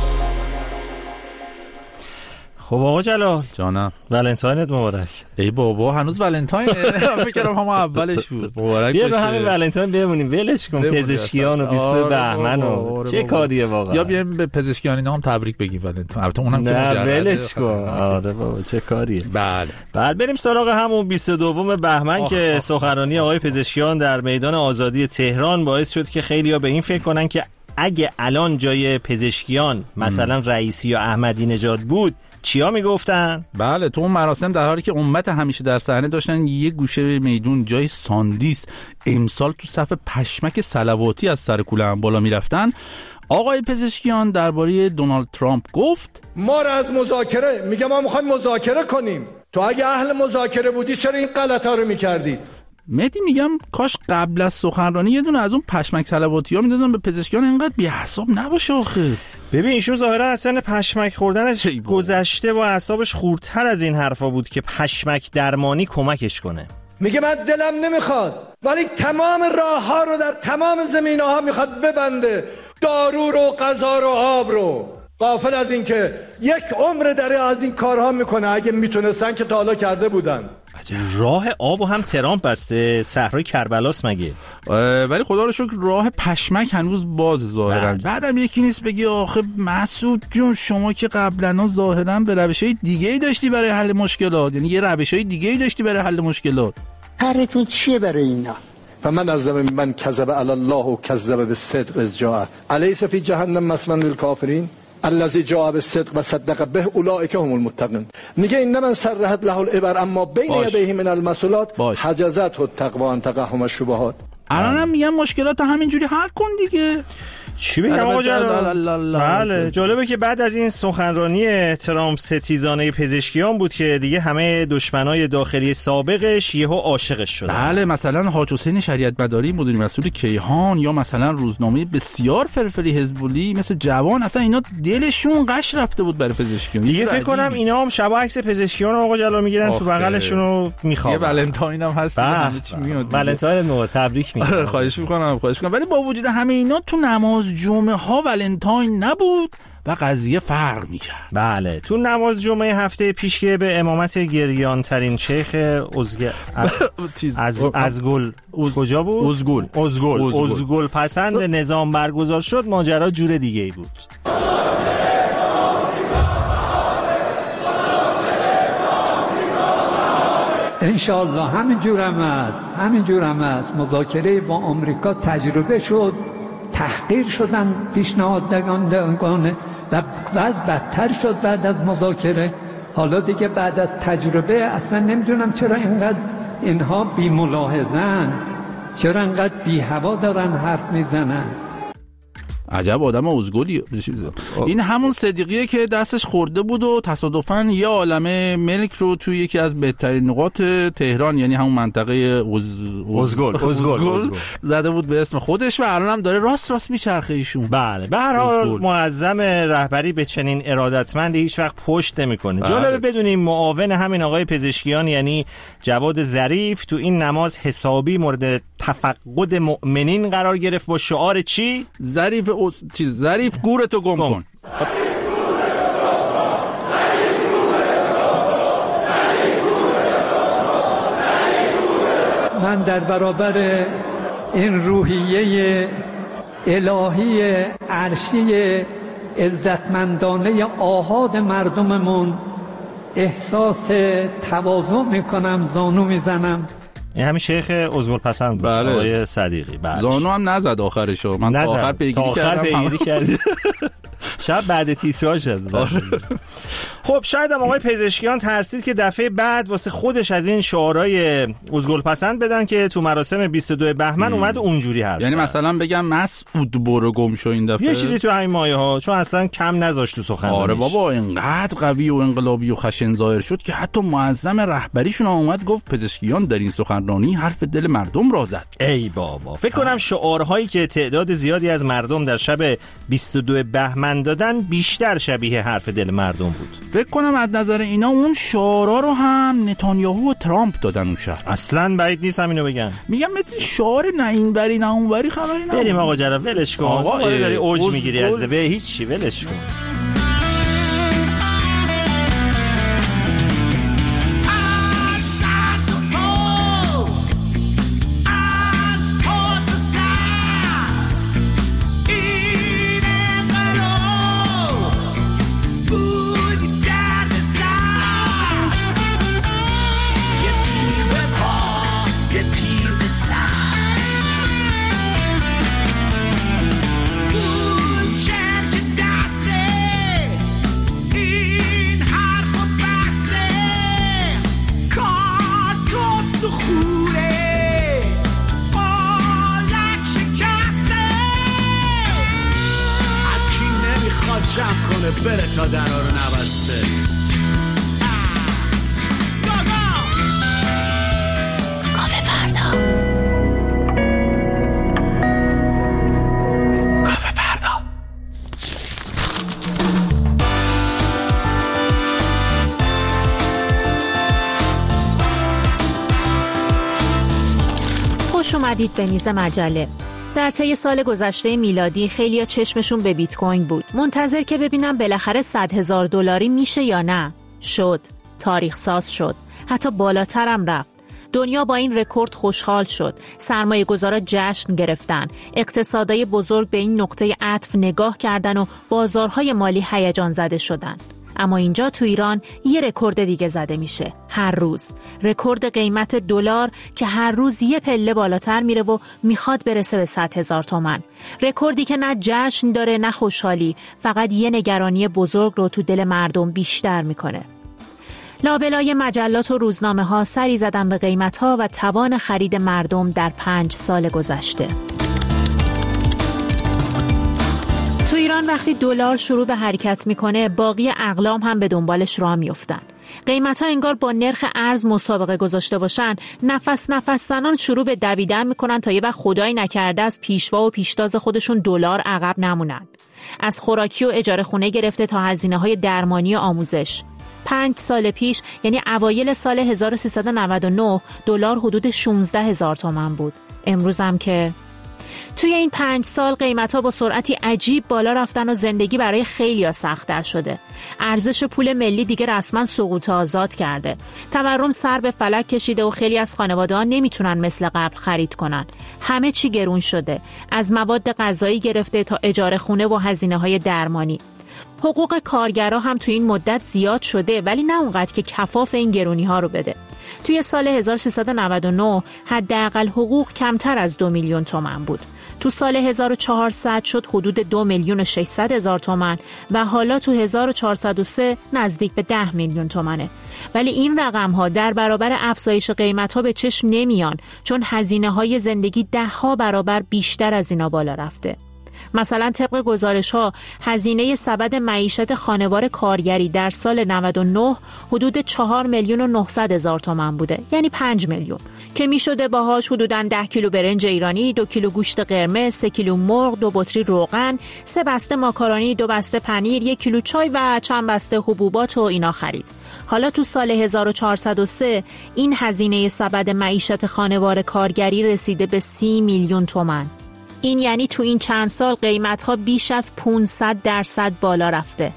خب آقا جلال جانم، ولنتاینت مبارک. ای بابا هنوز ولنتاینه؟ فکرم هم اولش بود. مبارک بیا به همین ولنتاین بمونیم، ولش کن پزشکیان و 20 بهمن و چه کاریه واقعا. یا بیایم به پزشکیان اینا هم تبریک بگیم ولنتاین. البته اونم که نه ولش کن. آره بابا چه کاریه. بله بعد بریم سراغ همون 22 بهمن که سخنرانی آقای پزشکیان در میدان آزادی تهران باعث شد که خیلی‌ها به این فکر کنن که اگه الان جای پزشکیان مثلا رئیسی یا احمدی نژاد بود چیا میگفتن؟ بله، تو اون مراسم در حالی که امت همیشه در صحنه داشتن یه گوشه میدون جای ساندیس امسال تو صف پشمک صلواتی از سر کوله هم بالا میرفتن، آقای پزشکیان درباره دونالد ترامپ گفت ما را از مذاکره میگه ما میخوایم مذاکره کنیم، تو اگه اهل مذاکره بودی چرا این غلطا رو میکردید؟ مهدی میگم کاش قبل از سخنرانی یه دونه از اون پشمک صلواتی‌ها میدادن به پزشکیان، اینقدر بی‌حساب نباشه آخه. ببین ایشون ظاهرا اصلا پشمک خوردنش گذشته و اعصابش خوردتر از این حرفا بود که پشمک درمانی کمکش کنه. میگه من دلم نمیخواد ولی تمام راه‌ها رو در تمام زمینه‌ها میخواد ببنده، دارو رو، غذا رو، آب رو. غافل از این که یک عمر داره از این کارها میکنه، اگه میتونستن که تا حالا کرده بودن. راه آب و هم ترامپ بسته، صحرای کربلاس مگه؟ ولی خدا رو شکر راه پشمک هنوز باز ظاهرا. بعدم یکی نیست بگی آخه مسعود جون شما که قبلا ظاهرا به روش‌های دیگه‌ای داشتی برای حل مشکلات، یعنی یه روش‌های دیگه‌ای داشتی برای حل مشکلات. کارتون چیه برای اینا؟ فمن أظلم ممن كذب على الله و كذب بالصدق اذ جاء أليس في جهنم مثوى للكافرین الذی جاء بالصدق و صدق به اولئک هم المتقون. میگه این من سرحت له العبر اما بین یدیه من المسئولات حجزت التقوی ان تقهم الشبهات. الانم میگم مشکلات همینجوری حل کن دیگه. چی بگم آقا جلال؟ بله جالبه که بعد از این سخنرانی ترامپ ستیزانه پزشکیان بود که دیگه همه دشمنای داخلی سابقش یهو عاشقش شدن. بله مثلا حاج حسین شریعت مداری مدیر مسئول کیهان یا مثلا روزنامه بسیار فرفری حزبولی مثل جوان، اصلا اینا دلشون قش رفته بود برای پزشکیان دیگه. فکر کنم اینا هم شب عکس پزشکیان آقا جلال میگیرن تو بغلشون رو میخوابن. یه ولنتاین هم هست همه چی میاد. ولنتاین نو تبریک میگم. خواهش میکنم. ولی با وجود همه اینا تو نماز جمعه ها ولنتاین نبود و قضیه فرق میکرد. بله تو نماز جمعه هفته پیش که به امامت گریان ترین شیخ ازگل کجا بود؟ ازگل پسند نظام برگزار شد، ماجرا جور دیگه ای بود. انشالله همینجور هم است. مذاکره با آمریکا تجربه شد، تحقیر شدن پیشنهادگان و وضع بدتر شد بعد از مذاکره. حالا دیگه بعد از تجربه اصلا نمیدونم چرا اینقدر اینها بی ملاحظن، چرا اینقدر بی هوا دارن حرف میزنن. عجب آدم ازگلی. این همون صدیقیه که دستش خورده بود و تصادفاً یه عالمه ملک رو توی یکی از بهترین نقاط تهران، یعنی همون منطقه ازگل زده بود به اسم خودش و الانم داره راست میچرخه ایشون. بله به هر حال معظم رهبری به چنین ارادتمندی هیچ وقت پشت نمیکنه. جالبه بدونیم معاون همین آقای پزشکیان یعنی جواد ظریف تو این نماز حسابی مورد تفقد مؤمنین قرار گرفت با شعار چی؟ ظریف گورتو گم کن. من در برابر این روحیه الهی عرشی عزتمندانه آحاد مردممون احساس تواضع میکنم، زانو میزنم. این همین شیخ ازگل پسند بله. آقای صدیقی. زانو هم نزد آخرشو، من تا آخر پیگیری کردم. شب بعد تیتراژ شد. خب شاید هم آقای پزشکیان ترسید که دفعه بعد واسه خودش از این شعارهای ازگل پسند بدن که تو مراسم 22 بهمن اومد اونجوری حرف. یعنی مثلا بگم مسعود برو گم شو این دفعه، یه چیزی تو همین مایه ها، چون اصلا کم نذاشت تو سخنرانیش. آره بابا اینقدر قوی و انقلابی و خشن ظاهر شد که حتی معظم رهبریشون اومد گفت پزشکیان در این سخنرانی حرف دل مردم را زد. ای بابا فکر کنم شعارهایی که تعداد زیادی از مردم در شب 22 بهمن دادن بیشتر شبیه حرف دل مردم بود. فکر کنم از نظر اینا اون شعارا رو هم نتانیاهو و ترامپ دادن اون شهر. اصلا بعید نیست همینو بگن. میگم مثل شعار نه این بری نه اون بری خبری نه. بریم آقا جرا ولش کن. آقا داری اوج میگیری از به هیچ ولش کن. جمع کنه بره تا درها رو نبسته. کافه فردا. کافه فردا. خوش اومدید به میز مجله. در طی سال گذشته میلادی خیلیا چشمشون به بیت کوین بود، منتظر که ببینم بالاخره $100,000 میشه یا نه. شد، تاریخ ساز شد، حتی بالاترم رفت. دنیا با این رکورد خوشحال شد، سرمایه گذارا جشن گرفتن، اقتصادای بزرگ به این نقطه عطف نگاه کردن و بازارهای مالی هیجان زده شدن. اما اینجا تو ایران یه رکورد دیگه زده میشه هر روز. رکورد قیمت دلار که هر روز یه پله بالاتر میره و میخواد برسه به 100,000 تومان. رکوردی که نه جشن داره نه خوشحالی، فقط یه نگرانی بزرگ رو تو دل مردم بیشتر میکنه. لابلای مجلات و روزنامه ها سری زدن به قیمت ها و توان خرید مردم در 5 سال گذشته. تو ایران وقتی دلار شروع به حرکت میکنه، باقی اقلام هم به دنبالش راه میافتن. قیمت‌ها انگار با نرخ ارز مسابقه گذاشته باشن، نفس زنان شروع به دویدن میکنن تا یه وقت خدایی نکرده از پیشوا و پیشتاز خودشون دلار عقب نمونن. از خوراکی و اجاره خونه گرفته تا هزینه‌های درمانی و آموزش. 5 سال پیش، یعنی اوایل سال 1399، دلار حدود 16,000 تومان بود. امروز هم که توی این 5 سال قیمت‌ها با سرعتی عجیب بالا رفتن و زندگی برای خیلی‌ها سخت‌تر شده. ارزش پول ملی دیگه رسما سقوط آزاد کرده. تورم سر به فلک کشیده و خیلی از خانواده‌ها نمیتونن مثل قبل خرید کنن. همه چی گرون شده، از مواد غذایی گرفته تا اجاره خونه و هزینه‌های درمانی. حقوق کارگرها هم توی این مدت زیاد شده، ولی نه اونقدر که کفاف این گرونی‌ها رو بده. توی سال 1399 حداقل حقوق کمتر از 2 میلیون تومان بود. تو سال 1400 شد حدود 2,600,000 تومان و حالا تو 1403 نزدیک به 10 میلیون تومانه. ولی این رقم‌ها در برابر افزایش قیمت‌ها به چشم نمیان، چون هزینه‌های زندگی 10 برابر بیشتر از اینا بالا رفته. مثلا طبق گزارش‌ها هزینه سبد معیشت خانوار کارگری در سال 99 حدود 4,900,000 تومان بوده، یعنی 5 میلیون، که میشده باهاش حدوداً 10 کیلو برنج ایرانی، 2 کیلو گوشت قرمز، 3 کیلو مرغ، 2 بطری روغن، 3 بسته ماکارونی، 2 بسته پنیر، 1 کیلو چای و چند بسته حبوبات و اینا خرید. حالا تو سال 1403 این هزینه سبد معیشت خانوار کارگری رسیده به 30 میلیون تومان. این یعنی تو این چند سال قیمت‌ها بیش از 500% بالا رفته.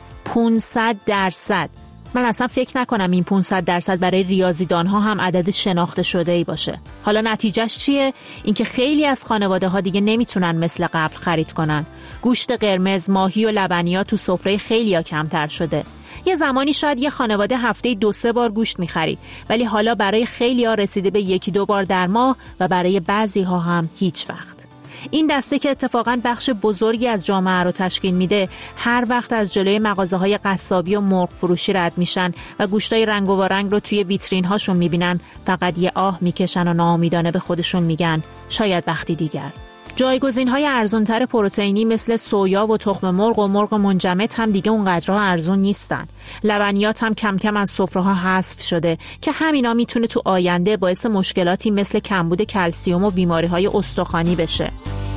500%. من اصلا فکر نکنم این 500% برای ریاضیدان‌ها هم عدد شناخته شده‌ای باشه. حالا نتیجهش چیه؟ اینکه خیلی از خانواده‌ها دیگه نمیتونن مثل قبل خرید کنن. گوشت قرمز، ماهی و لبنیات تو سفره خیلی‌ها کمتر شده. یه زمانی شاید یه خانواده هفته‌ای 2-3 بار گوشت می‌خرید، ولی حالا برای خیلی‌ها رسیده به 1-2 بار در ماه و برای بعضی‌ها هم هیچ وقت. این دسته که اتفاقاً بخش بزرگی از جامعه رو تشکیل میده، هر وقت از جلوی مغازه‌های قصابی و مرغ فروشی رد میشن و گوشتای رنگ و رنگ رو توی ویترین هاشون میبینن، فقط یه آه میکشن و ناامیدانه به خودشون میگن شاید وقتی دیگر. جایگزین‌های ارزان‌تر پروتئینی مثل سویا و تخم مرغ و مرغ منجمد هم دیگه اونقدرها ارزون نیستن. لبنیات هم کم کم از سفره‌ها حذف شده که همینا میتونه تو آینده باعث مشکلاتی مثل کمبود کلسیم و بیماری‌های استخوانی بشه.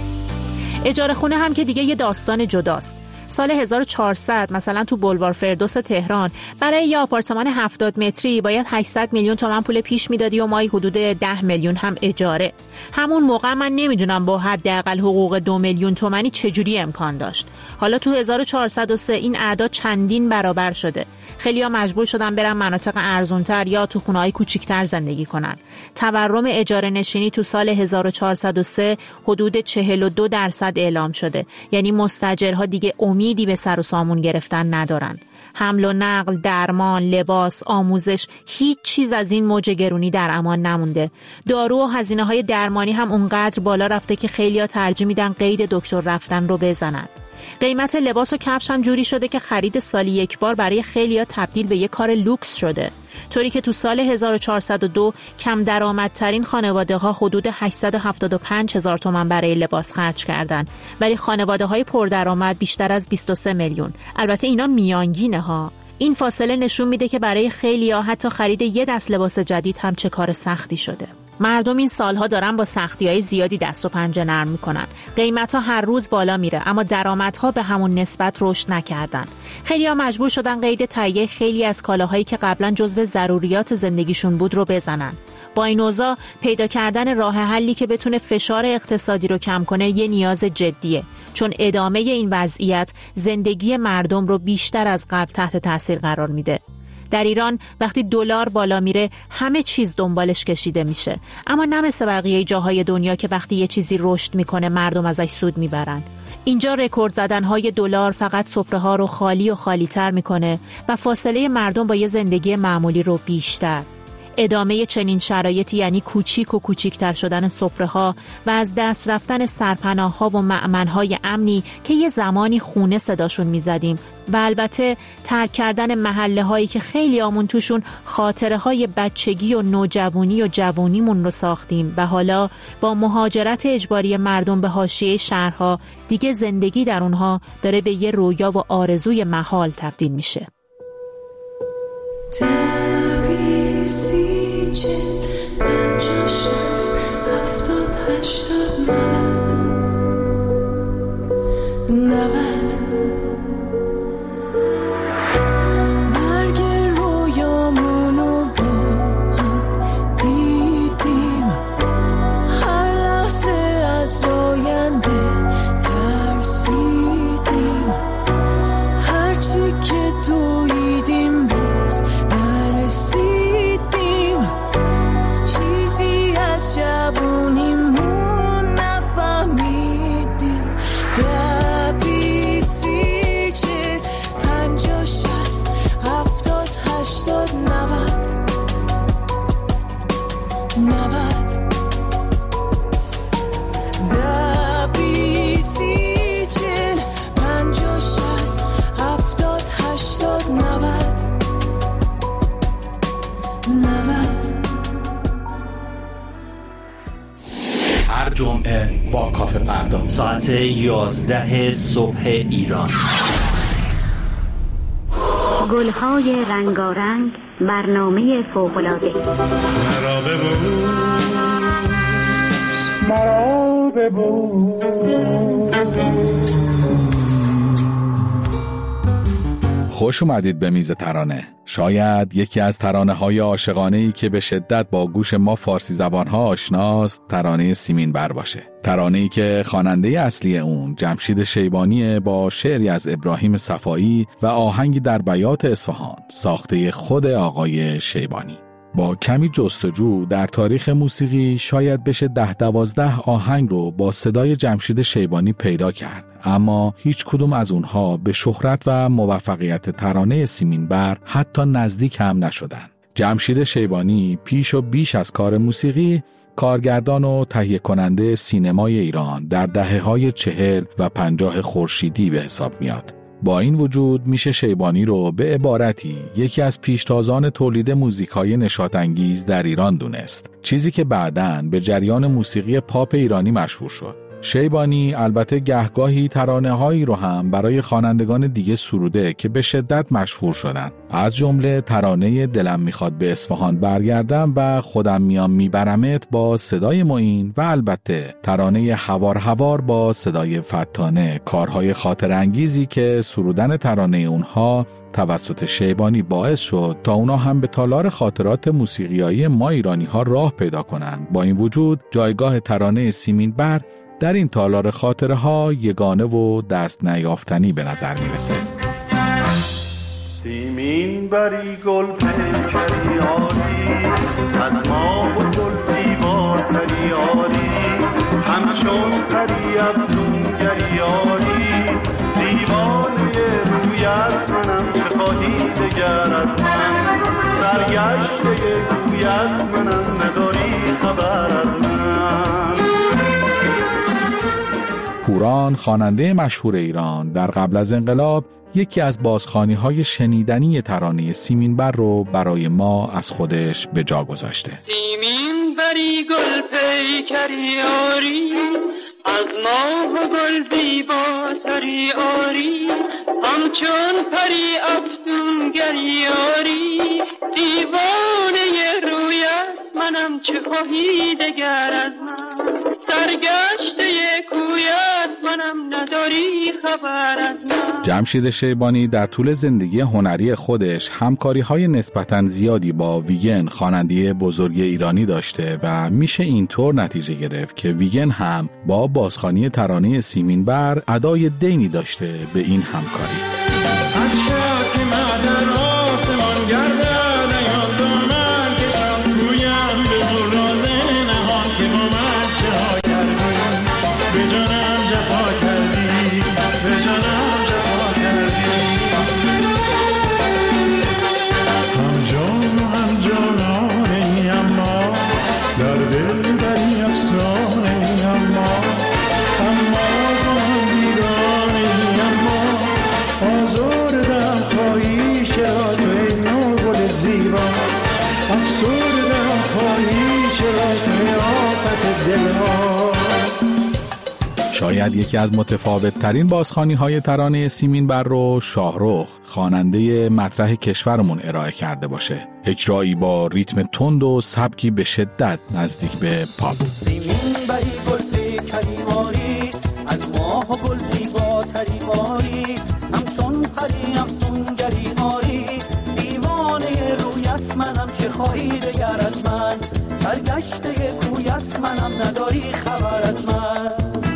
اجاره خونه هم که دیگه یه داستان جداست. سال 1400 مثلا تو بولوار فردوس تهران برای یه آپارتمان 70 متری باید 800 میلیون تومان پول پیش میدادی و ماهی حدود 10 میلیون هم اجاره. همون موقع من نمیدونم با حداقل حقوق 2 میلیون تومانی چجوری امکان داشت. حالا تو 1403 این اعداد چندین برابر شده. خیلی‌ها مجبور شدن برن مناطق ارزان‌تر یا تو خونه‌های کوچیک‌تر زندگی کنن. تورم اجاره نشینی تو سال 1403 حدود 42% اعلام شده. یعنی مستاجرها دیگه امیدی به سر و سامون گرفتن ندارن. حمل و نقل، درمان، لباس، آموزش، هیچ چیز از این موج گرونی در امان نمونده. دارو و هزینه‌های درمانی هم اونقدر بالا رفته که خیلی‌ها ترجیح میدن قید دکتر رفتن رو بزنن. قیمت لباس و کفش هم جوری شده که خرید سالی یک بار برای خیلی‌ها تبدیل به یک کار لوکس شده، طوری که تو سال 1402 کم درآمدترین خانواده‌ها حدود 875,000 تومان برای لباس خرج کردند، ولی خانواده‌های پردرآمد بیشتر از 23 میلیون. البته اینا میانگینه ها. این فاصله نشون میده که برای خیلی‌ها حتی خرید یه دست لباس جدید هم چه کار سختی شده. مردم این سالها دارن با سختی‌های زیادی دست و پنجه نرم میکنن. قیمت‌ها هر روز بالا میره، اما درآمدها به همون نسبت رشد نکردن. خیلی‌ها مجبور شدن قید تهیه خیلی از کالاهایی که قبلا جزو ضروریات زندگیشون بود رو بزنن. با این اوضاع پیدا کردن راه حلی که بتونه فشار اقتصادی رو کم کنه یه نیاز جدیه، چون ادامه این وضعیت زندگی مردم رو بیشتر از قبل تحت تاثیر قرار میده. در ایران وقتی دلار بالا میره همه چیز دنبالش کشیده میشه، اما نه مثل بقیه جاهای دنیا که وقتی یه چیزی رشد میکنه مردم ازش سود میبرن. اینجا رکورد زدن‌های دلار فقط سفره‌ها رو خالی و خالی‌تر می‌کنه و فاصله مردم با یه زندگی معمولی رو بیشتر. ادامه چنین شرایطی یعنی کوچیک و کوچیکتر شدن سفره‌ها و از دست رفتن سرپناه‌ها و مأمن‌های امنی که یه زمانی خونه صداشون می‌زدیم و البته ترک کردن محله‌هایی که خیلی آمون توشون خاطره‌های بچگی و نوجوانی و جوونیمون رو ساختیم و حالا با مهاجرت اجباری مردم به حاشیه شهرها دیگه زندگی در اونها داره به یه رویا و آرزوی محال تبدیل میشه. مرگ رویامونو با هم دیدیم، هر لحظه از آینده ترسیدیم، هرچی که دویدیم باز نرسیدیم، چیزی از جوونیمون نفهمیدیم. 10 20 40 50 60 70 80 90 10 20 40 50 60 70 80 90 هر جمعه با کافه فردا ساعت 11 صبح ایران. گلهای رنگارنگ، برنامه فوق‌العاده. مرا ببوس. خوش اومدید به میز ترانه. شاید یکی از ترانه‌های عاشقانه‌ای که به شدت با گوش ما فارسی زبان‌ها آشناست ترانه سیمین بر باشه. ترانه‌ای که خواننده اصلی اون جمشید شیبانی با شعری از ابراهیم صفایی و آهنگی در بیات اصفهان ساخته خود آقای شیبانی. با کمی جستجو در تاریخ موسیقی شاید بشه 10-12 آهنگ رو با صدای جمشید شیبانی پیدا کرد، اما هیچ کدوم از اونها به شهرت و موفقیت ترانه سیمین بر حتی نزدیک هم نشدن. جمشید شیبانی پیش و بیش از کار موسیقی کارگردان و تهیه کننده سینمای ایران در دهه‌های 40 و 50 خورشیدی به حساب میاد. با این وجود میشه شیبانی رو به عبارتی یکی از پیشتازان تولید موزیکای نشاط‌انگیز در ایران دونست، چیزی که بعداً به جریان موسیقی پاپ ایرانی مشهور شد. شیبانی البته گهگاهی ترانه‌هایی رو هم برای خوانندگان دیگه سروده که به شدت مشهور شدن، از جمله ترانه دلم میخواد به اصفهان برگردم و خودم میام میبرمت با صدای معین و البته ترانه هوار هوار با صدای فتانه، کارهای خاطر انگیزی که سرودن ترانه اونها توسط شیبانی باعث شد تا اونا هم به تالار خاطرات موسیقیایی ما ایرانی ها راه پیدا کنن. با این وجود جایگاه ترانه سیمین بر در این تالار خاطره ها یگانه و دست نیافتنی به نظر میرسه. سیمین بری گل پیکری آری، از ماه و گل زیباتری آری، همچون پری افسونگری آری، دیوانه رویت منم که خواهی دگر از من، سرگشته رویت منم نداری خبر از من. پوران، خواننده مشهور ایران، در قبل از انقلاب یکی از بازخوانی‌های شنیدنی ترانه سیمین بر رو برای ما از خودش به جا گذاشته. سیمین بری گل پیکری آری، از ماه و گل زیباتری آری، همچون پری افسونگری آری، دیوانه رویت منم چه خواهی دگر از من، سرگشته کویت منم نداری خبر از من. جمشید شیبانی در طول زندگی هنری خودش همکاری‌های نسبتاً زیادی با ویگن، خواننده بزرگ ایرانی داشته و میشه اینطور نتیجه گرفت که ویگن هم با بازخوانی ترانه سیمین بر ادای دینی داشته به این همکاری. شاید یکی از متفاوت ترین بازخوانی های ترانه سیمین بر رو شاهرخ خواننده مطرح کشورمون ارائه کرده باشه. اجرایی با ریتم تند و سبکی به شدت نزدیک به پاپ. سیمین بری گل پیکری آری، از ماه و گل زیباتری آری، همچون پری افسونگری آری، دیوانه رویت منم چه خواهی دگر از من، سرگشته کویت منم نداری خبر از من.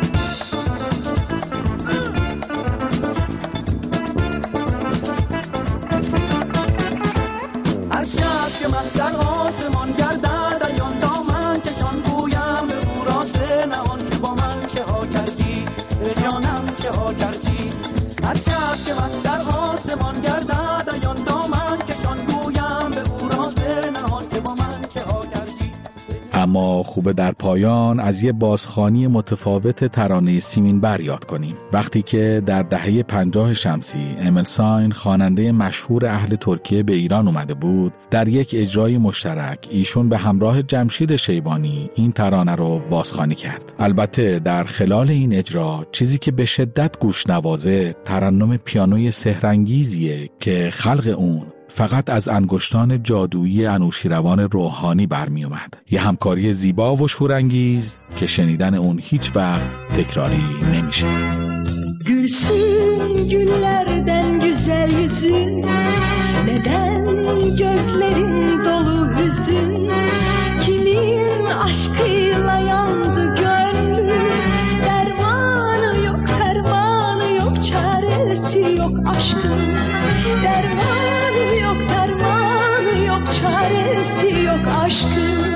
هر شب که من در آسمان گردد ایان دامن کشان گویم به او راسته نهان که با من چه ها کردی جانم چه ها کردی. هر شب که من در آسمان گردد ایان دامن کشان گویم به او راسته نهان که با من چه ها کردی. اما خوبه در پایان از یه بازخوانی متفاوت ترانه سیمین بر یاد کنیم. وقتی که در دهه 50 شمسی امل ساین خواننده مشهور اهل ترکیه به ایران اومده بود، در یک اجرای مشترک ایشون به همراه جمشید شیبانی این ترانه رو بازخوانی کرد. البته در خلال این اجرا چیزی که به شدت گوشنوازه ترنم پیانوی سحرانگیزیه که خلق اون فقط از انگشتان جادویی انوشیروان روحانی برمی اومد. یه همکاری زیبا و شورانگیز که شنیدن اون هیچ وقت تکراری نمیشه. Gülsün güllerden güzel yüzün, neden gözlerin dolu hüzün, kimin aşkıyla yandı gönlüm, dermanı yok çaresi yok aşkın, dermanı yok çaresi yok aşkın.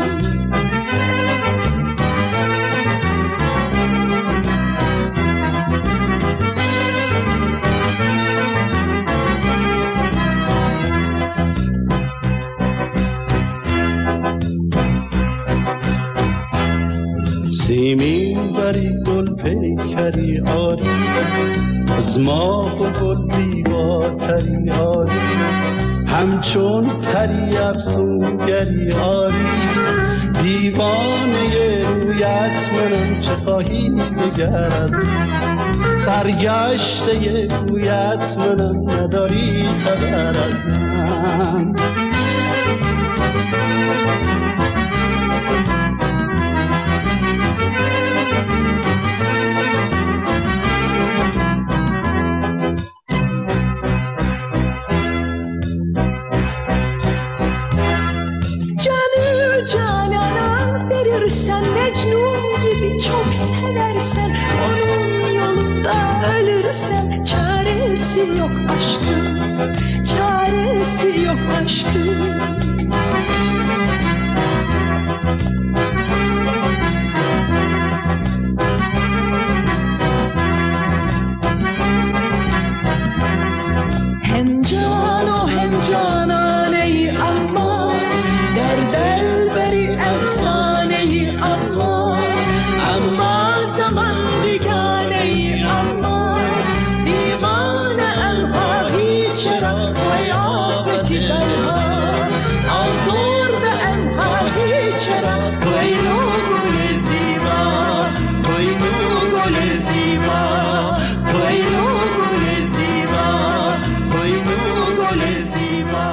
سیمین بری گل پیکری آری، از ماه و گل زیباتری آری، همچون پری افسونگری آری، دیوانه رویت منم چه خواهی دگر از من، سرگشته کویت منم نداری خبر از من. Sen Mecnun gibi çok seversen, onun yolunda ölürsen, çaresi yok aşkın, çaresi yok aşkın. Hem can o hem canan ey amma, derdel beri efsaneyi amma, amma zaman biganeyi amma, divane enhahi çera kıyafeti derha, azorda enhahi çera koynu gole ziba, koynu gole ziba, koynu gole ziba, koynu gole ziba.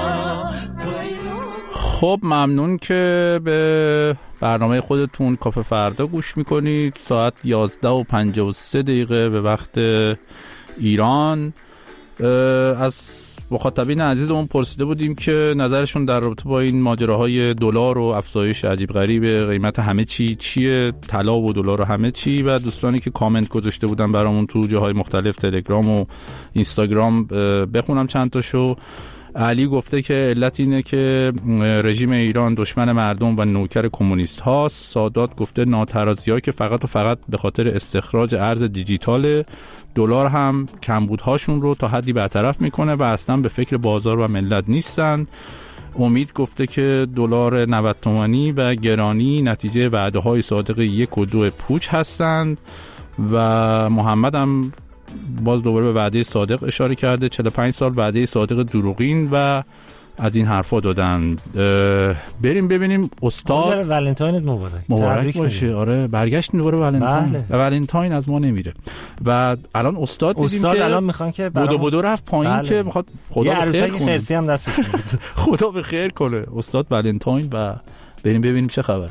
خب ممنون که به برنامه خودتون کافه فردا گوش میکنید. ساعت 11:53 به وقت ایران. از مخاطبین عزیزمون پرسیده بودیم که نظرشون در رابطه با این ماجراهای دلار و افزایش عجیب غریب قیمت همه چی چیه، طلا و دلار و همه چی، و دوستانی که کامنت گذاشته بودن برامون تو جاهای مختلف تلگرام و اینستاگرام بخونم چند تاشو. علی گفته که علت اینه که رژیم ایران دشمن مردم و نوکر کمونیست هاست. سادات گفته ناترازی‌ها که فقط و فقط به خاطر استخراج ارز دیجیتال، دلار هم کمبودهاشون رو تا حدی برطرف میکنه و اصلا به فکر بازار و ملت نیستن. امید گفته که دلار 90 تومانی و گرانی نتیجه وعده‌های صادق 1 و 2 پوچ هستند. و محمد هم باز دوباره به وعده صادق اشاره کرده، 45 سال وعده صادق دروغین و از این حرفا دادن. بریم ببینیم استاد. ولنتاینت مبارک باشه. آره برگشت دوباره ولنتاین. ولنتاین از ما نمیره. و الان استاد دیدیم که الان میخوان که بودو رفت پایین که میخواد خدا به خیر کنه. خرسی هم دستش خدا به خیر کنه استاد ولنتاین. و بریم ببینیم چه خبره.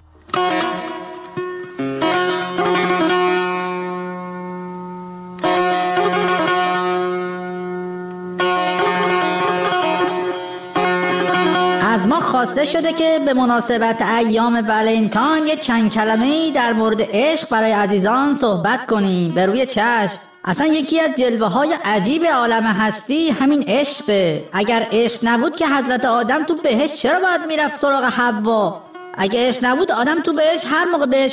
از ما خواسته شده که به مناسبت ایام ولنتاین یه چند کلمه‌ای در مورد عشق برای عزیزان صحبت کنیم. به روی چشم، اصلا یکی از جلوه‌های عجیب عالم هستی همین عشقه. اگر عشق نبود که حضرت آدم تو بهشت چرا باید میرفت سراغ حوا؟ اگه عشق نبود آدم تو بهشت هر موقع بهش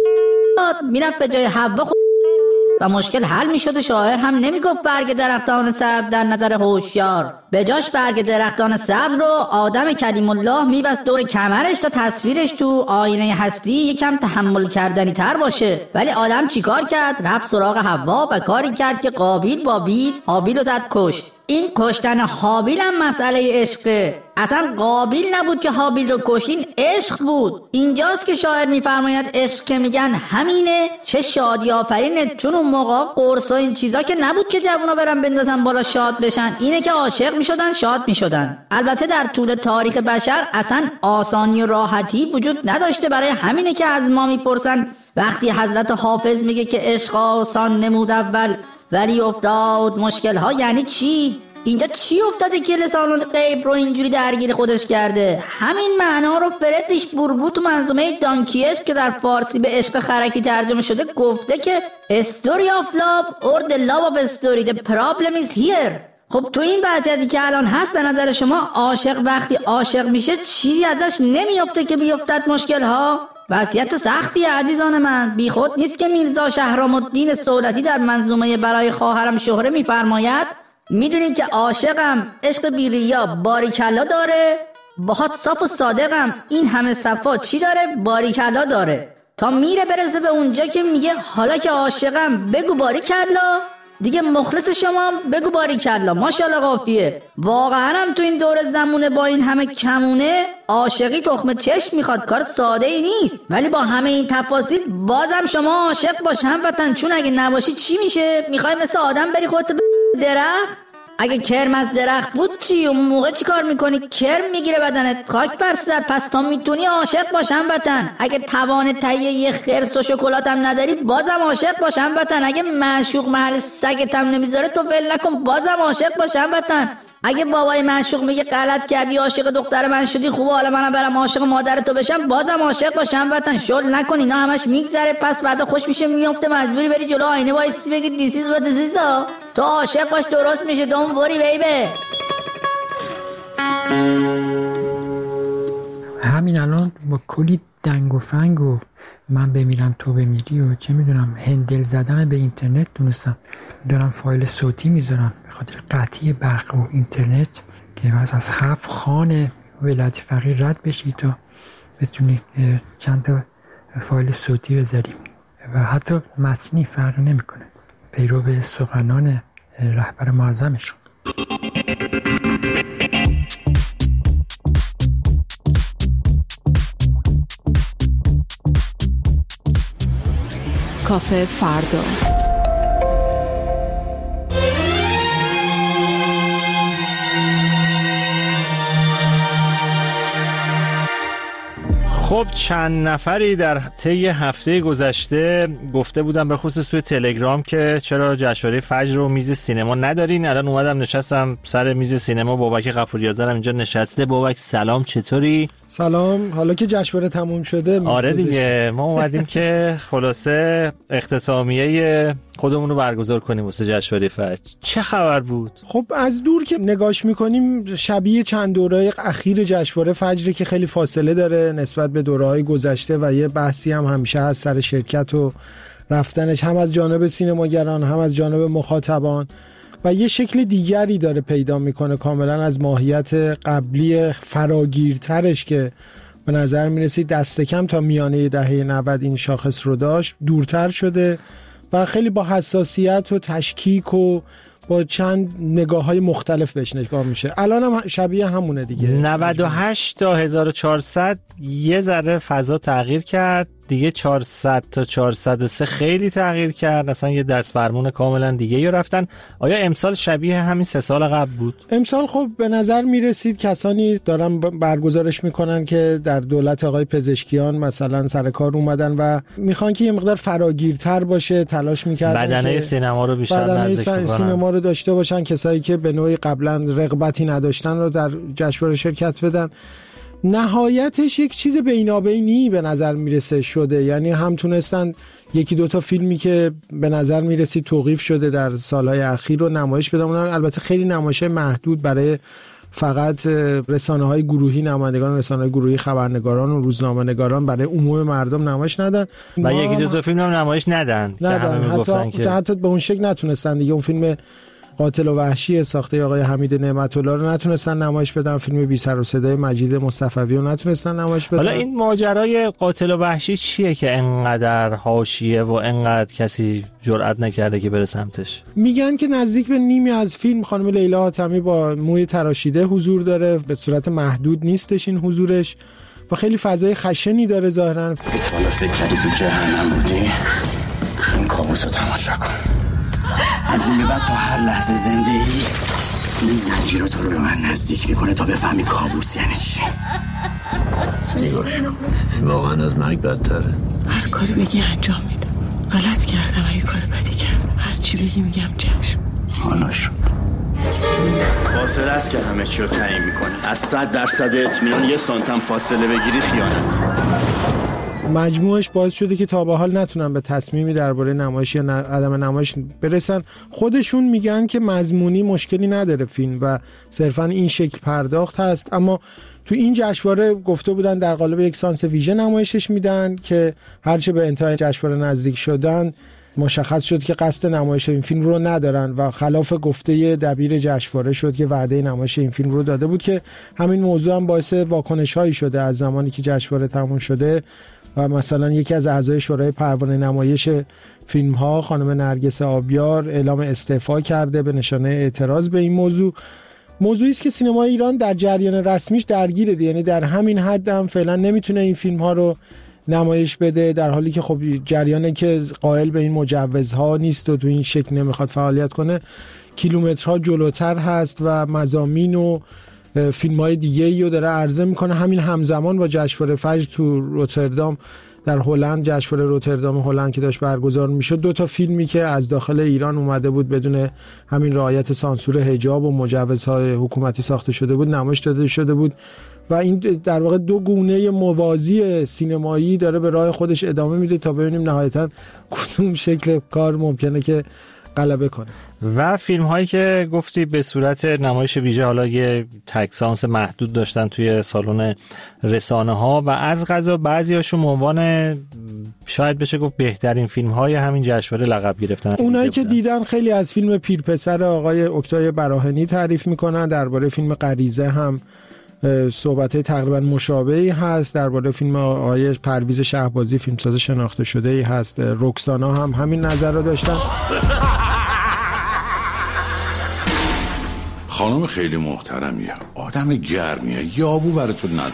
میرفت به جای حوا و مشکل حل میشد. شاعر هم نمیگفت برگ درختان سبز در نظر هوشیار، به جاش برگ درختان سبز رو آدم کلیم الله میبست دور کمرش تا تصویرش تو آینه هستی یکم تحمل کردنی تر باشه. ولی آدم چیکار کرد؟ رفت سراغ حوا و کاری کرد که قابیل با بیل هابیل رو زد کشت. این کشتن هابیل هم مسئله عشقه. اصلا قابیل نبود که هابیل رو کشت، این عشق بود. اینجاست که شاعر میفرماید عشق که میگن همینه چه شادی آفرینه، چون اون موقع قرص و این چیزا که نبود که جوونا برن بندازن بالا شاد بشن، اینه که عاشق میشدن شاد میشدن. البته در طول تاریخ بشر اصلا آسانی و راحتی وجود نداشته. برای همینه که از ما میپرسن وقتی حضرت حافظ میگه که عشق آسان نمود اول ولی افتاد مشکل ها، یعنی چی؟ اینجا چی افتاده که لسان غیب رو اینجوری درگیر خودش کرده؟ همین معنا رو فردریش بوربو تو منظومه دانکیش که در فارسی به عشق خرکی ترجمه شده گفته که story of love or the love of story the problem is here. خب تو این وضعیتی که الان هست به نظر شما عاشق وقتی عاشق میشه چیزی ازش نمیافته که بیفتد مشکل ها؟ وضعیت سختی عزیزان من. بی خود نیست که میرزا شهرام‌الدین سولتی در منظومه برای خواهرم شهره میفرماید میدونی که عاشقم عشق بیریا باریکلا داره، باهات صاف و صادقم این همه صفا چی داره؟ باریکلا داره. تا میره برسه به اونجا که میگه حالا که عاشقم بگو باریکلا، دیگه مخلص شما بگو باریکلا. ماشاءالله قافیه. واقعا هم تو این دور زمونه با این همه کمونه عاشقی تخم چشم میخواد، کار ساده ای نیست. ولی با همه این تفاصیل بازم شما عاشق باش هموطن، چون اگه نباشی چی میشه؟ میخوای مثل آدم بری خودت درخت؟ اگه کرم از درخت بود چی؟ اون موقع چی کار میکنی؟ کرم میگیره بدنت، خاک بر سر. پس تا میتونی عاشق باش هموطن. اگه توان تهیه یه خرس و شکلات هم نداری بازم عاشق باش هموطن. اگه معشوق محل سگت هم نمیذاره تو ول نکن، بازم عاشق باش هموطن. اگه بابای معشوق میگه غلط کردی عاشق دختر من شدی، خوبه حالا منم برم عاشق مادر تو بشم، بازم عاشق باش هموطن. شل نکن، اینا همش میگذره، پس بعدا خوش میشه میفته، مجبوری بری جلو آینه وایسی بگی دیسیز و دیسیزا. تو عاشق باش درست میشه. دون وری بیبی. همین الان با کلی دنگ و فنگ و من بمیرم تو بمیری و چه میدونم هندل زدن به اینترنت دونستم دارم فایل صوتی میذارم به خاطر قطعی برق و اینترنت که از 7 خانه ولایت فقیر رد بشی تا بتونی چند تا فایل صوتی بذاریم و حتی متنی فرق نمیکنه پیرو به سخنان رهبر معظمشون. کافه فردا. خب چند نفری در طی هفته گذشته گفته بودم به خصوص توی تلگرام که چرا جشنواره فجر رو میز سینما ندارین. الان اومدم نشستم سر میز سینما. بابک غفوری‌آذرم اینجا نشسته. بابک سلام، چطوری؟ سلام. حالا که جشنواره تموم شده آره دیگه ما اومدیم که خلاصه اختتامیه خودمون رو برگزار کنیم واسه جشنواره فجر. چه خبر بود؟ خب از دور که نگاش میکنیم شبیه چند دوره اخیر جشنواره فجر که خیلی فاصله داره نسبت به دوره‌های گذشته و یه بحثی هم همیشه از سر شرکت و رفتنش هم از جانب سینماگران هم از جانب مخاطبان و یه شکل دیگری داره پیدا میکنه کاملا از ماهیت قبلی فراگیرترش که به نظر میرسید دست کم تا میانه دهه 90 این شاخص رو داشت دورتر شده و خیلی با حساسیت و تشکیک و با چند نگاه‌های مختلف بهش نگاه میشه. الان هم شبیه همونه دیگه. 98 تا 1400 یه ذره فضا تغییر کرد دیگه، 400 تا 403 خیلی تغییر کرد، اصلا یه دست فرمون کاملا دیگه یا رفتن. آیا امسال شبیه همین 3 سال قبل بود؟ امسال خب به نظر میرسید کسانی دارن برگزارش میکنن که در دولت آقای پزشکیان مثلا سر کار اومدن و میخوان که یه مقدار فراگیرتر باشه، تلاش میکردن بدنه سینما رو بیشتر نزدیک کنن، سینما رو داشته باشن، کسایی که به نوعی قبلا رغبتی نداشتن رو در جشنواره شرکت بدن. نهایتش یک چیز بینابینی به نظر میرسه شده، یعنی هم تونستن یکی دوتا فیلمی که به نظر میرسید توقیف شده در سالهای اخیر رو نمایش بدن. البته خیلی نمایش محدود برای فقط رسانه‌های گروهی، نمایندگان رسانه‌های گروهی، خبرنگاران و روزنامه‌نگاران، برای عموم مردم نمایش ندن و یکی دوتا فیلم هم نمایش ندن که همه میگفتن که حتی به اون شکل نتونستن دیگه. اون فیلم قاتل و وحشی ساخته آقای حمید نعمت الله رو نتونستن نمایش بدن، فیلم بی سر و صدای مجید مصطفی رو نتونستن نمایش بدن. حالا این ماجرای قاتل و وحشی چیه که انقدر حاشیه و انقدر کسی جرئت نکرده که بره سمتش؟ میگن که نزدیک به نیمی از فیلم خانم لیلا حاتمی با موی تراشیده حضور داره، به صورت محدود نیستش این حضورش و خیلی فضای خشنی داره ظاهرا. حالا فکر کردی تو جهنم بودی؟ این کابوس رو تماشا کن. از این به بعد تا هر لحظه زنده ای این زنجیر رو تو رو به من نزدیک میکنه تا بفهمی کابوس یعنی چی. نگاش واقعا از مرگ بدتره. هر کاری بگی انجام میدم. غلط کردم، اگه کار بدی کردم، هر چی بگی میگم چشم. حالا شد فاصله است که همه چی رو تعیین میکنه. از 100% اطمینان 1 سانتم فاصله بگیری خیانت. مجموعش باعث شده که تا به حال نتونن به تصمیمی درباره نمایش یا عدم نمایش برسن. خودشون میگن که مضمونی مشکلی نداره فیلم و صرفا این شکل پرداخت هست، اما تو این جشنواره گفته بودن در قالب یک سانس ویژه نمایشش میدن که هرچه به انتهای جشنواره نزدیک شدن مشخص شد که قصد نمایش این فیلم رو ندارن و خلاف گفته دبیر جشنواره شد که وعده نمایش این فیلم رو داده بود، که همین موضوع هم باعث واکنش‌هایی شده از زمانی که جشنواره تموم شده. و مثلا یکی از اعضای شورای پروانه نمایش فیلم ها خانم نرگس آبیار اعلام استعفا کرده به نشانه اعتراض به این موضوعی است که سینما ایران در جریان رسمیش درگیره، یعنی در همین حد هم فعلا نمیتونه این فیلم ها رو نمایش بده، در حالی که خب جریانی که قائل به این مجوزها نیست و تو این شکل نمیخواد فعالیت کنه کیلومترها جلوتر هست و مضامین و فیلم‌های دیگه‌ای رو داره عرضه میکنه. همین همزمان با جشنواره فجر تو روتردام در هلند، جشنواره روتردام هلند که داشت برگزار میشد، 2 تا فیلمی که از داخل ایران اومده بود بدون همین رعایت سانسور حجاب و مجوزهای حکومتی ساخته شده بود نمایش داده شده بود و این در واقع 2 گونه موازی سینمایی داره به راه خودش ادامه میده تا ببینیم نهایتاً کدوم شکل کار ممکنه که غلبه کنه. و فیلم هایی که گفتی به صورت نمایش ویژه حالا یه تک سانس محدود داشتن توی سالن رسانه ها و از قضا بعضی هاشون عنوان شاید بشه گفت بهترین فیلم های همین جشنواره لقب گرفتن. اونایی که دیدن خیلی از فیلم پیرپسر آقای اکتای براهنی تعریف میکنن، درباره فیلم غریزه هم صحبت‌های تقریبا مشابهی هست، درباره فیلم آقای پرویز شهبازی فیلمساز شناخته شده‌ای هست، رکسانا هم همین نظر رو داشتن. خانم خیلی محترمیه، آدم گرمیه، یابو براتون نداره.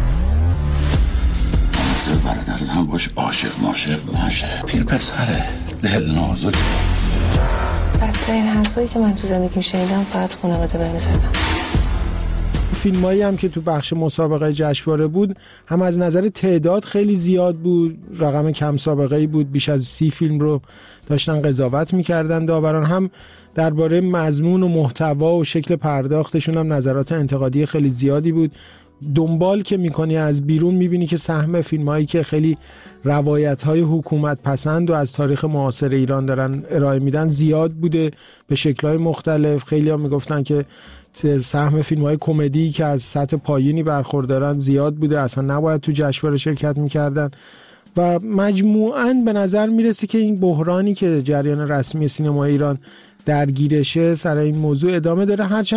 حاضر برادرت هم باش عاشق نشه، پیر پسره دل نازک. بدترین حرفایی که من تو زندگیم شنیدم فقط خانواده بهم زدن. فیلمایی هم که تو بخش مسابقه جشنواره بود هم از نظر تعداد خیلی زیاد بود، رقم کم سابقه‌ای بود، بیش از 30 فیلم رو داشتن قضاوت می‌کردن داوران، هم درباره مضمون و محتوا و شکل پرداختشون هم نظرات انتقادی خیلی زیادی بود. دنبال که می‌کنی از بیرون می‌بینی که سهم فیلمایی که خیلی روایت‌های حکومت پسند و از تاریخ معاصر ایران دارن ارائه میدن زیاد بوده به شکل‌های مختلف. خیلی‌ها میگفتن که سهم فیلم‌های کمدی که از سطح پایینی برخوردارن زیاد بوده، اصلا نباید تو جشنواره شرکت می‌کردن و مجموعاً به نظر میرسه که این بحرانی که جریان رسمی سینما ایران درگیرشه سر این موضوع ادامه داره، هرچند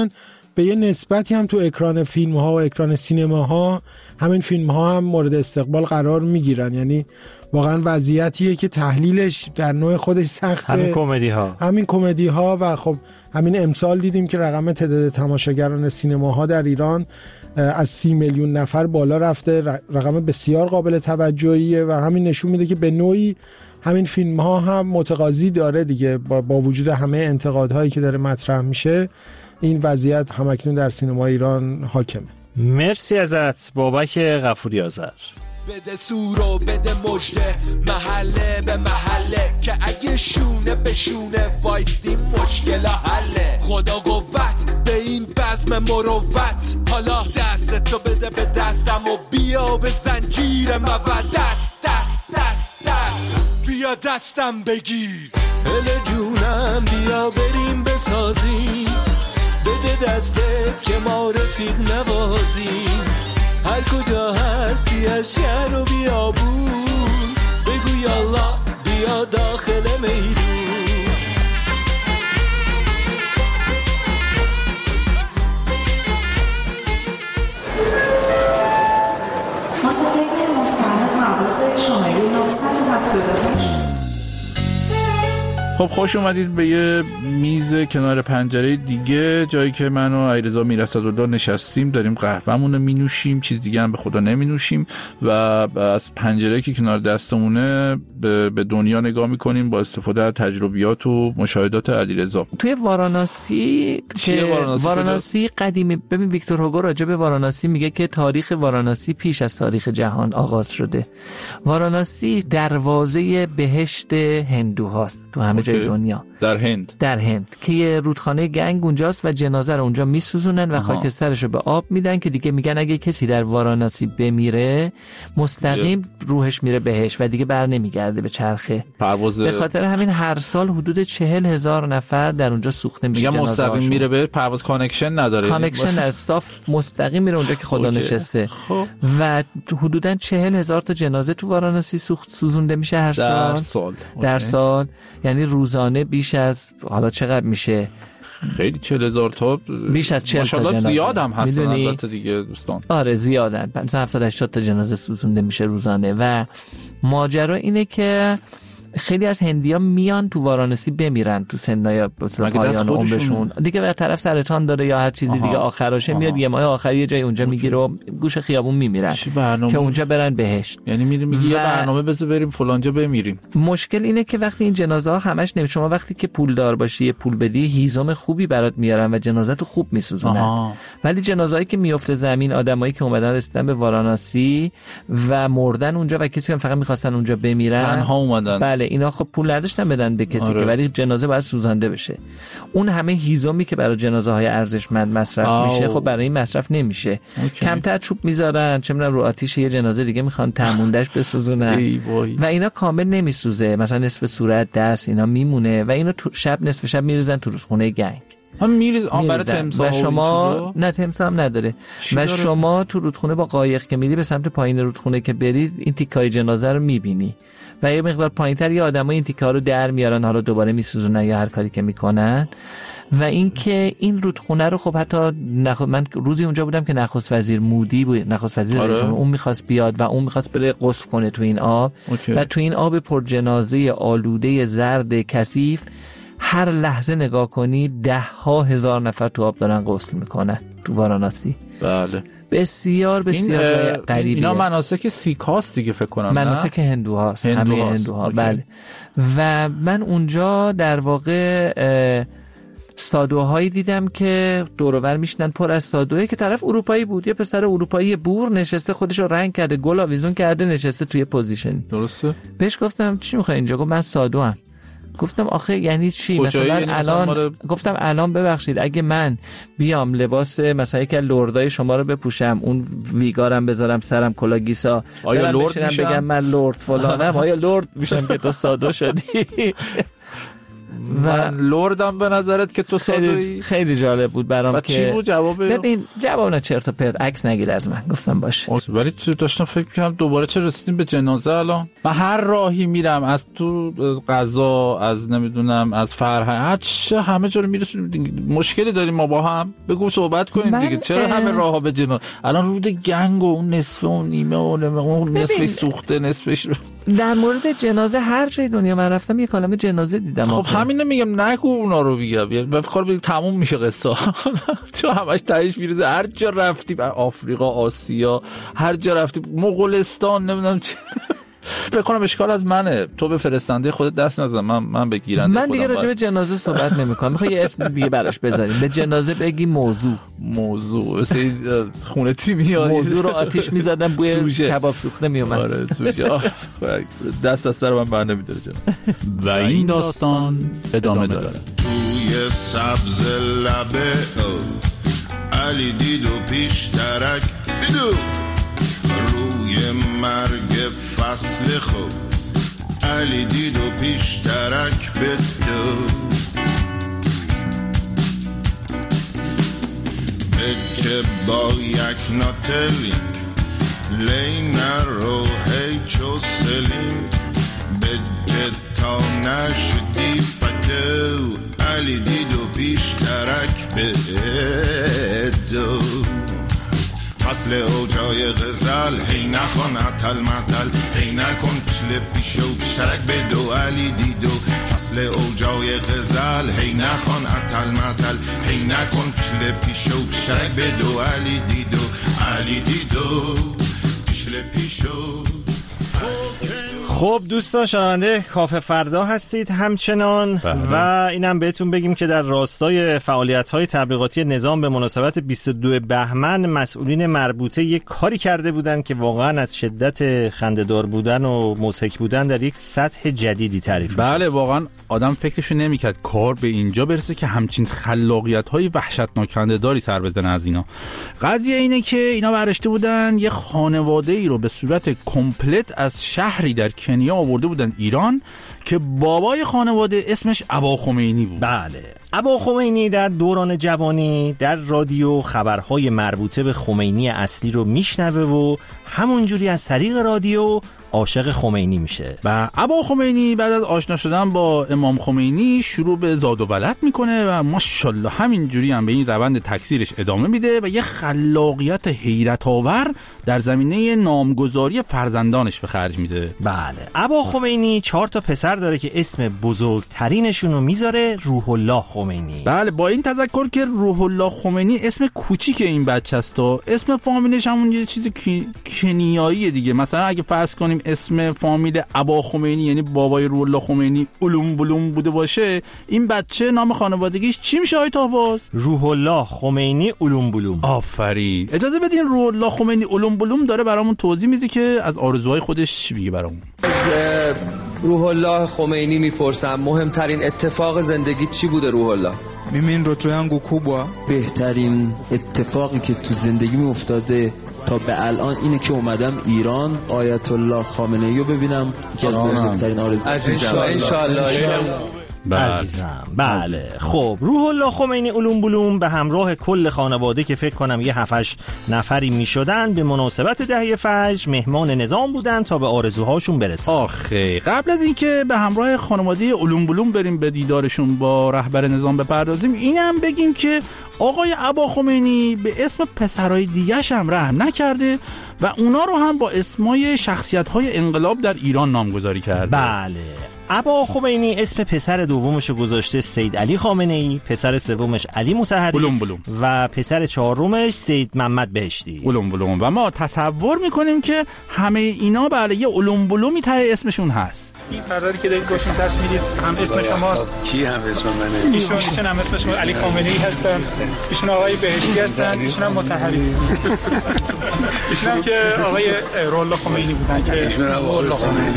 به یه نسبتی هم تو اکران فیلم ها و اکران سینما ها همین فیلم ها هم مورد استقبال قرار میگیرن. یعنی واقعا وضعیتیه که تحلیلش در نوع خودش سخته. همین کمدی ها و خب همین امسال دیدیم که رقم تعداد تماشاگران سینما ها در ایران از 30 میلیون نفر بالا رفته، رقم بسیار قابل توجهیه و همین نشون میده که به نوعی همین فیلم ها هم متقاضی داره دیگه، با وجود همه انتقادهایی که داره مطرح میشه این وضعیت همکنون در سینما ایران حاکمه. مرسی ازت بابک غفوری آذر. بده سورو بده مجده محله به محله که اگه شونه به شونه وایستیم مشکل حله. خدا قوت به این بزم مروت، حالا دستتو بده به دستم و بیا به زنجیر مودت. دست دست دست بیا دستم بگیر، هل جونم بیا بریم بسازیم، بده دستت که ما رفیق نوازیم. هر کجا هستی از شهر و بیابون، بگو یالله بیا داخل میدون. مشاهده محتمل پرواز شماره 979. خب خوش اومدید به یه میز کنار پنجره دیگه، جایی که من و علیرضا میرصدالله نشستیم، داریم قهوه‌مون رو مینوشیم، چیز دیگه هم به خدا نمینوشیم و از پنجره که کنار دستمونه به دنیا نگاه میکنیم با استفاده از تجربیات و مشاهدات علیرضا. توی واراناسی واراناسی قدیمی، ببین ویکتور هوگو راجع به واراناسی میگه که تاریخ واراناسی پیش از تاریخ جهان آغاز شده. واراناسی دروازه بهشت هندوهاست تو همه جای دنیا. در هند که یه رودخانه گنگ اونجاست و جنازه رو اونجا میسوزونن و خاکسترش رو به آب میدن که دیگه میگن اگه کسی در واراناسی بمیره مستقیم روحش میره بهش و دیگه بر نمیگرده به چرخه. به خاطر همین هر سال حدود 40,000 نفر در اونجا سوخته میشه. میگن مستقیم میره به پرواز، کانکشن نداره، کانکشن از صاف مستقیم میره اونجا که خدا نشسته. و حدوداً 40,000 تا جنازه تو واراناسی سوزونده میشه هر سال. در سال یعنی روزانه بیش از، حالا چقدر میشه؟ خیلی 40,000 تا، بیش از 40 تا جنازه. زیاد هم هستن البته دیگه دوستان. آره زیادن، 70-80 تا جنازه سوزونده میشه روزانه. و ماجرا اینه که خیلی از هندی‌ها میان تو واراناسی بمیرن تو سنای پایان عمرشون دیگه، به طرف سرطان داره یا هر چیزی دیگه، آخراشه میاد یه ماه آخری یه جای اونجا میگیره و گوش خیابون میمیرن که اونجا برن بهشت. یعنی میگه یه برنامه بذار بریم فلانجا بمیریم. مشکل اینه که وقتی این جنازه ها همش شما وقتی که پولدار باشی یه پول بدی هیزم خوبی برات میارن و جنازه‌تو خوب میسوزونن. ولی جنازه‌ای که میفته زمین، آدمایی که اومدن رسیدن به واراناسی و مردن اونجا و کسی که فقط می‌خواستن اونجا بمیرن، تنها اومدن، اینا خب پول نداشتن بدن به کسی که، ولی جنازه باید سوزانده بشه. اون همه هیزمی که برای جنازه های ارزشمند مصرف میشه خب برای این مصرف نمیشه. کمتر چوب میذارن، چه میدونم رو آتیش یه جنازه دیگه میخوان تموندش بسوزونن و اینا کامل نمیسوزه، مثلا نصف صورت، دست اینا میمونه و اینو نصف شب میریزن تو رودخونه گنگ. هم میریز برای تمساح و شما نه تمساح هم نداره و شما تو رودخونه با قایق که میری به سمت پایین رودخونه که برید این تیکای جنازه رو میبینی و یه مقدار پایین‌تر یه آدمای این تیکا رو در میارن، حالا دوباره میسوزونن یا هر کاری که میکنن. و اینکه این رودخونه رو خب حتی من روزی اونجا بودم که نخست وزیر مودی بود، نخست وزیر اون میخواست بیاد و اون میخواست بره غسل کنه تو این آب و تو این آب پر جنازه آلوده زرد کثیف هر لحظه نگاه کنی 10,000 نفر تو آب دارن غسل میکنن تو واراناسی. بله بسیار بسیار غریبه. اینا مناسک سیکاست دیگه فکر کنم، مناسک هندوهاست، همه هندوها. بله. و من اونجا در واقع سادوهایی دیدم که دور و بر میشنن پر از سادوه که طرف اروپایی بود، یه پسر اروپایی بور نشسته، خودش رو رنگ کرده، گل آویزون کرده، نشسته توی پوزیشن. درسته. بهش گفتم چی میخوای اینجا؟ گفت من سادوام. گفتم آخه یعنی چی؟ مثلا الان گفتم الان ببخشید اگه من بیام لباس مثلا یک لردای شما رو بپوشم، اون ویگارم بذارم سرم، کلاگیسا، آیا لرد میشم؟ بگم من لرد فلانم، آیا لرد میشم که تو سادو شدی؟ من لردم به نظرت که تو ساده‌ای؟ خیلی جالب بود برام که چی بود جواب؟ ببین جواب نه چرت و پرت، عکس نگیر از من، گفتم باشه. ولی تو داشتم فکر می‌کردم دوباره چه رسیدیم به جنازه الان. من هر راهی میرم، از تو قضا، از نمیدونم از فرهنگ، چه همه جا رو میرسونیم. مشکلی داریم ما با هم؟ بگو صحبت کنیم دیگه. چرا همه راه‌ها به جنازه؟ الان رود گنگ و اون نصف و نیمه و اون نصف سوخته نصفش رو. در مورد جنازه هر جای دنیا من رفتم یه کلمه جنازه دیدم. خب همین میگم، نگو اونا رو بگم، به فکر بگم تموم میشه قصه. تو همش تهش میرسه هر جا رفتی، آفریقا، آسیا، هر جا رفتی، مغولستان، نمیدونم چه. فکر کنم اشکال از منه، تو به فرستنده خودت دست نزن، من به گیرنده من دیگه راجع به جنازه صحبت نمی‌کنم. میخوای یه اسم دیگه براش بذاریم، به جنازه بگی موضوع مثل خونه تی میاد، موضوع رو آتیش می‌زدن بوی کباب سوخته میومد. آره سوژه دست از سر من بر نمی‌داره جناب. و این داستان ادامه داره. توی سبز لبه علی دید و پیشترک بدو روی مرگ فصل خوب علی دید و پیشترک بدو بچه با یک ناتلینگ لین رو هیچو سلینگ بچه تا نشدی پتو علی دید و پیشترک بدو فصل اوجای غزل هی نخوان عطل مطل هی نکن پشل پیشو پیشترک بدو علی دیدو فصل اوجای غزل هی نخوان عطل مطل هی نکن پشل پیشو پیشترک بدو علی دیدو پشل پیشو. خب دوستان شنونده کافه فردا هستید همچنان و اینم بهتون بگیم که در راستای فعالیت‌های تبلیغاتی نظام به مناسبت 22 بهمن مسئولین مربوطه یک کاری کرده بودن که واقعا از شدت خنده‌دار بودن و مضحک بودن در یک سطح جدیدی تعریف میشه. بله واقعا آدم فکرشو نمی‌کرد کار به اینجا برسه که همچین خلاقیت‌های وحشتناک خنده‌داری سر بزنه از اینا. قضیه اینه که اینا برداشته بودن یه خانواده‌ای رو به صورت کمپلت از شهری در کنیا آورده بودن ایران که بابای خانواده اسمش ابا خمینی بود. بله ابا خمینی در دوران جوانی در رادیو خبرهای مربوطه به خمینی اصلی رو میشنوه و همونجوری از طریق رادیو عاشق خمینی میشه. و ابا خمینی بعد از آشنا شدن با امام خمینی شروع به زاد و ولد میکنه و ماشاءالله همینجوری هم به این روند تکثیرش ادامه میده و یه خلاقیت حیرت آور در زمینه نامگذاری فرزندانش به خرج میده. بله ابا خمینی 4 تا پسر داره که اسم بزرگترینشون رو میذاره روح الله خمینی. بله با این تذکر که روح الله خمینی اسم کوچیک این بچه است و اسم فامیلش همون یه چیز کنیاییه دیگه. مثلا اگه فرض کنیم اسم فامیل ابا خمینی یعنی بابای روح الله خمینی علوم بلوم بوده باشه، این بچه نام خانوادگیش چی میشه آقای طاهباز؟ روح الله خمینی علوم بلوم. آفرین. اجازه بدین روح الله خمینی علوم بلوم داره برامون توضیح میده که از آرزوهای خودش چی میگه برامون. از روح الله خمینی میپرسم مهمترین اتفاق زندگی چی بوده روح الله؟ Mimi ndoto yangu kubwa, بهترین اتفاقی که تو زندگی افتاده تا به الان اینه که اومدم ایران آیت الله خامنه‌ای رو ببینم که از بزرگترین آرزوام. عزیزم انشالله. عزیزم بله. خب روح الله خمینی علوم بلوم به همراه کل خانواده که فکر کنم یه 7-8 نفری میشدن به مناسبت دهه فجر مهمان نظام بودن تا به آرزوهاشون برسن. آخه قبل از اینکه به همراه خانواده علوم بلوم بریم به دیدارشون با رهبر نظام بپردازیم، اینم بگیم که آقای ابا خمینی به اسم پسرای دیگه‌ش هم رحم نکرده و اونا رو هم با اسمای شخصیت‌های انقلاب در ایران نامگذاری کرده. بله ابا خمینی اسم پسر دومش گذاشته سید علی خامنه‌ای، پسر سومش علی مطهری علوم بلوم و پسر چهارمش سید محمد بهشتی علوم بلوم. و ما تصور میکنیم که همه اینا بله یه علوم بلومی ته اسمشون هست. این فردی که دارید باشون دست میدید هم اسم شماست. کی هم اسم منه؟ ایشون هم اسم شما علی خامنه‌ای هستن، ایشون آقای بهشتی هستن، ایشون هم مطهری. ایشون هم که آقای روح الله خمینی بودن که ایشون هم آقای خمینی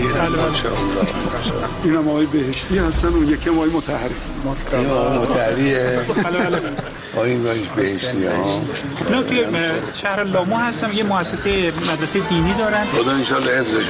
این هم آقای بهشتی هستن و یکی هم آقای مطهری. این آقای مطهریه. این بهشتی ها. نه توی شهر لامو هستم، یه مؤسسه مدرسه دینی دارن. خدا انشالله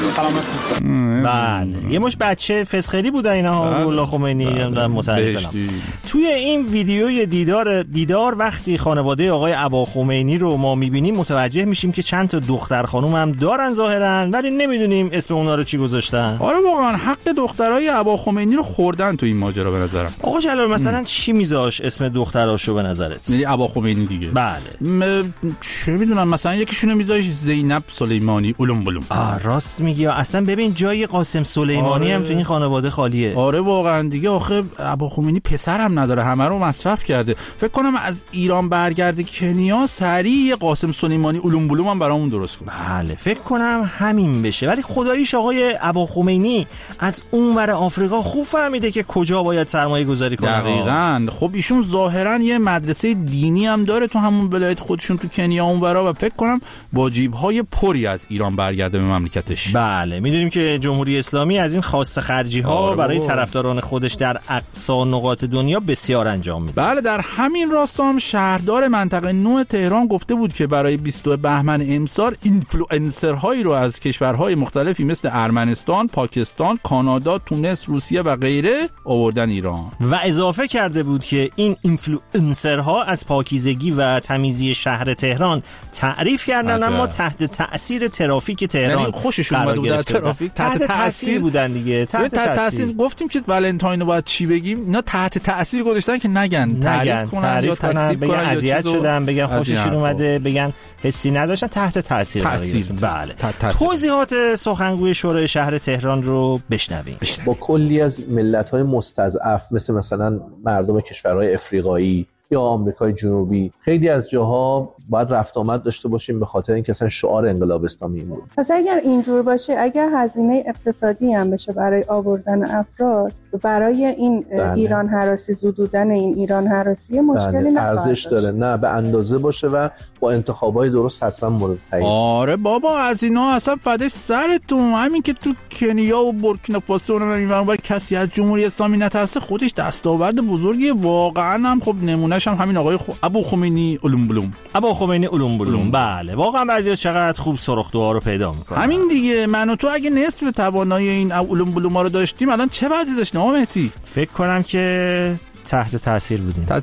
حفظشون. بله یه مش بچه فسخلی بودن اینا روح خمینی متعلق. توی این ویدیوی دیدار وقتی خانواده آقای اباخمینی رو ما میبینیم متوجه میشیم که چند تا دختر خانوم هم دارن ظاهرا، ولی نمیدونیم اسم اونا رو چی گذاشتن. آره واقعا حق دخترای اباخمینی رو خوردن تو این ماجرا به نظرم. آقا جلال مثلا چی میذاش اسم دختراشو به نظرت؟ یعنی اباخمینی دیگه. بله چه میدونم مثلا یکیشونو میذاش زینب سلیمانی علوم بلوم. راست میگی. اصلا ببین جای قاسم سلیمانی هم تو این خانواده خالیه. آره واقعا دیگه. آخه اباخمینی پسر هم نداره، همه رو مصرف کرده. فکر کنم از ایران برگرده کنیا سریع قاسم سلیمانی علوم بلوم هم برامون درست کنه. بله فکر کنم همین بشه. ولی خداییش آقای اباخمینی از اونور آفریقا خوب فهمیده که کجا باید سرمایه گذاری کنه. دقیقاً. خب ایشون ظاهرا یه مدرسه دینی هم داره تو همون ولایت خودشون تو کنیا اونورا و فکر کنم با جیب‌های پری از ایران برگرده به مملکتش. بله میدونیم که جمهوری اسلامی از این خاص خرجی‌ها برای طرفداران خودش در اقصا نقاط دنیا بسیار انجام میده. بله در همین راستا هم شهردار منطقه 9 تهران گفته بود که برای 22 بهمن امسال اینفلوئنسرهایی رو از کشورهای مختلفی مثل ارمنستان، پاکستان، کانادا، تونس، روسیه و غیره آوردن ایران. و اضافه کرده بود که این اینفلوئنسرها از پاکیزگی و تمیزی شهر تهران تعریف کردن اما تحت تأثیر ترافیک تهران. یعنی خوششون اومده بود در ترافیک تحت تأثیر بودن دیگه. تحت تأثیر. گفتیم که ولنتاین رو باید چی بگیم؟ اینا تحت تأثیر گذاشتن که نگن تعریف کنن یا تکذیب کنن، اذیت شدن، بگن خوششون اومده، بگن حسی نداشتن، تحت تأثیر. بله. توضیحات سخنگوی شورای شهر تهران رو بشنویم. با کلی از ملت‌های مستضعف مثلا مردم کشورهای افریقایی یا آمریکای جنوبی، خیلی از جاها باید رفت آمد داشته باشیم به خاطر اینکه اصلا شعار انقلاب اسلامی بود. پس اگر اینجور باشه، اگر هزینه اقتصادی هم بشه برای آوردن افراد برای این ایران هراسی، زدودن این ایران هراسی مشکلی نخواهد ارزش داره. نه به اندازه باشه و با انتخابای درست حتما مورد تایید. آره بابا از اینا اصلا فدای سرتون. همین که تو کنیا و بورکینافاسو اونم کسی از جمهوری اسلامی نترسه خودش دستاورد بزرگی واقعا. هم خب نمونهش هم همین آقای ابوخمینی علوم بلوم. ابوخمینی علوم بلوم. بله واقعا بعضیا چقدر خوب سرخدوها رو پیدا میکنن. همین دیگه. من و تو اگه نصف توانایی این علوم بلوما رو داشتیم الان چه وضعی داشتیم مهدی؟ فکر کنم که تحت تاثیر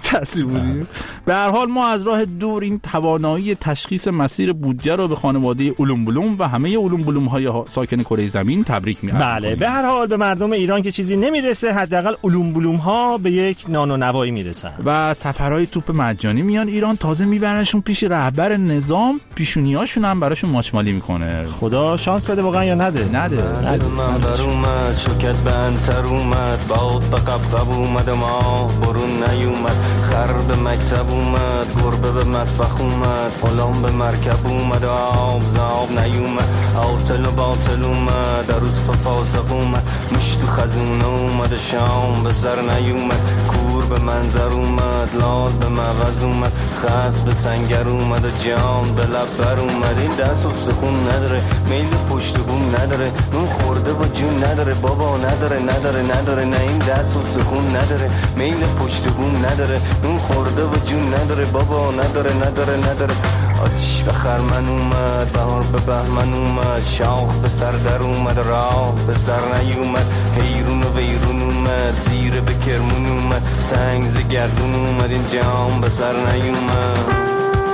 بودیم. به هر حال ما از راه دور این توانایی تشخیص مسیر بودجه رو به خانواده علوم بلوم و همه علوم بلوم های ساکن کره زمین تبریک میگم. بله به هر حال به مردم ایران که چیزی نمیرسه، حداقل علوم بلوم ها به یک نان و نوایی میرسن و سفرهای توپ مجانی میان ایران، تازه میبرنشون پیش رهبر نظام، پیشونیاشون هم براشون ماچمالی میکنه. خدا شانس بده واقعا یا نده. من بر اومد شوکت بندتر اومد، باد به قبقب اومد ما برون نیومد، خر به مکتب اومد، گربه به مطبخ اومد، غلام به مرکب اومد، آب زاب نیومد، آتل و باطل اومد، عروس به فاسق اومد، مش تو خزونه اومد، شام به سر نیومد، کور به منظر اومد، لال به مغز اومد، خس به سنگر اومد و جام به لب بر اومد. این دست و سخون نداره، میل پشت بوم نداره، نون خورده و جون نداره، بابا نداره نه این دست و سخون نداره، میل پشت بوم نداره، نون خورده و جون نداره، بابا نداره. آتش به خرمن اومد، بهار به بهمن اومد، شاخ به سر در اومد، راه به سر نیومد، حیرون و ویرون اومد، زیر به کرمون اومد، سنگ ز گردون اومد، این جام به سر نیومد.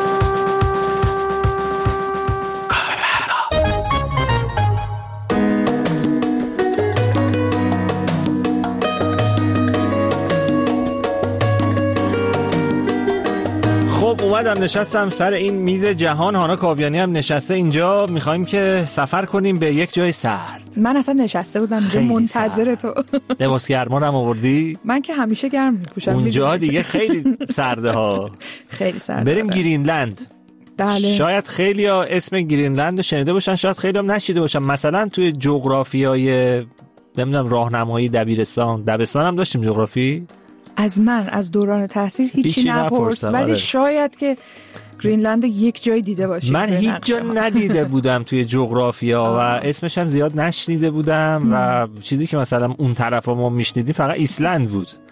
خب اومدم نشستم سر این میز جهان. هانا کاویانی هم نشسته اینجا. میخوایم که سفر کنیم به یک جای سرد. من اصلا نشسته بودم منتظر تو. لباس گرما هم آوردی؟ من که همیشه گرم میپوشم. اونجا دیگه خیلی سرده ها. خیلی سرده. بریم گرینلند. بله. شاید خیلیا اسم گرینلند رو شنیده باشن، شاید خیلی هم نشیده باشن. مثلا توی جغرافیای نمیدونم راهنمایی دبستان هم داشتیم جغرافی. از دوران تحصیل هیچی نپرس، ولی شاید که گرینلند یک جای دیده باشی. من هیچ جا ندیده بودم توی جغرافیا و اسمش هم زیاد نشنیده بودم و چیزی که مثلا اون طرف ما میشنیدیم فقط ایسلند بود.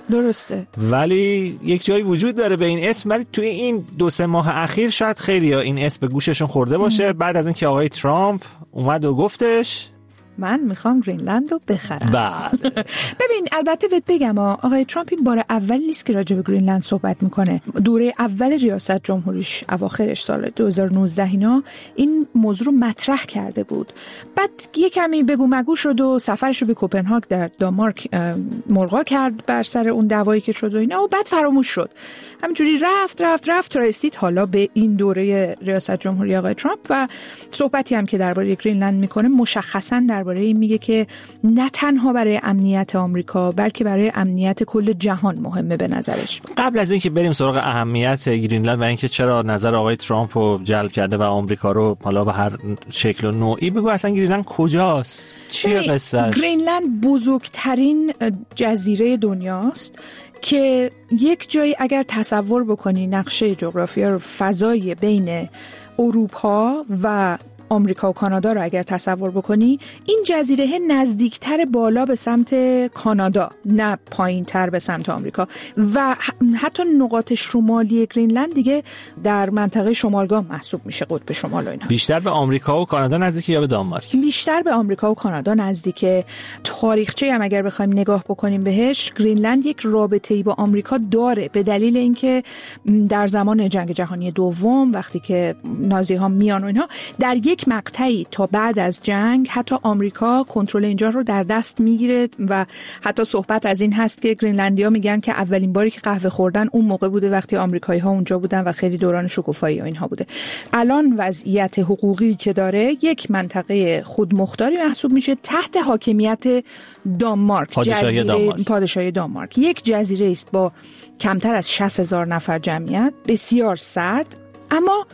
درسته. ولی یک جایی وجود داره به این اسم، ولی توی این 2-3 ماه اخیر شاید خیلی‌ها این اسم به گوششون خورده باشه بعد از اینکه آقای ترامپ اومد و گفتش من میخوام گرینلند رو بخرم. بله. ببین البته بهت بگم آقای ترامپ این بار اول نیست که راجع به گرینلند صحبت میکنه. دوره اول ریاست جمهوریش اواخرش سال 2019 اینا این موضوع رو مطرح کرده بود. بعد یه کمی بگو مگو شد و سفرش رو به کوپنهاگ در دانمارک ملغا کرد بر سر اون دعوایی که شد و اینا و بعد فراموش شد. همینجوری رفت رسید حالا به این دوره ریاست جمهوری آقای ترامپ و صحبتی هم که درباره گرینلند میکنه مشخصاً درباره این میگه که نه تنها برای امنیت آمریکا بلکه برای امنیت کل جهان مهمه به نظرش. قبل از اینکه بریم سراغ اهمیت گرینلند و اینکه چرا نظر آقای ترامپ رو جلب کرده و آمریکا رو حالا به هر شکل و نوعی، بگو اصلا گرینلند کجاست؟ چیه قصه‌اش؟ گرینلند بزرگترین جزیره دنیاست که یک جایی اگر تصور بکنی نقشه جغرافیا رو فضای بین اروپا و آمریکا و کانادا رو اگر تصور بکنی این جزیره نزدیکتر بالا به سمت کانادا نه پایینتر به سمت آمریکا و حتی نقاط شمالی گرینلند دیگه در منطقه شمالگاه محسوب میشه، قطب شمال و اینا. بیشتر به آمریکا و کانادا نزدیکه یا به دانمارک؟ بیشتر به آمریکا و کانادا نزدیکه. تاریخچه هم اگر بخوایم نگاه بکنیم بهش گرینلند یک رابطه‌ای با آمریکا داره به دلیل اینکه در زمان جنگ جهانی دوم وقتی که نازی‌ها میان و اینا در یک مقطعی تا بعد از جنگ حتی آمریکا کنترل اینجا رو در دست میگیره و حتی صحبت از این هست که گرینلندیا میگن که اولین باری که قهوه خوردن اون موقع بوده وقتی آمریکایی‌ها اونجا بودن و خیلی دوران شکوفایی و اینها بوده. الان وضعیت حقوقی که داره یک منطقه خودمختاری محسوب میشه تحت حاکمیت دانمارک، پادشاهی دانمارک. یک جزیره است با کمتر از 60,000 نفر جمعیت، بسیار سرد. اما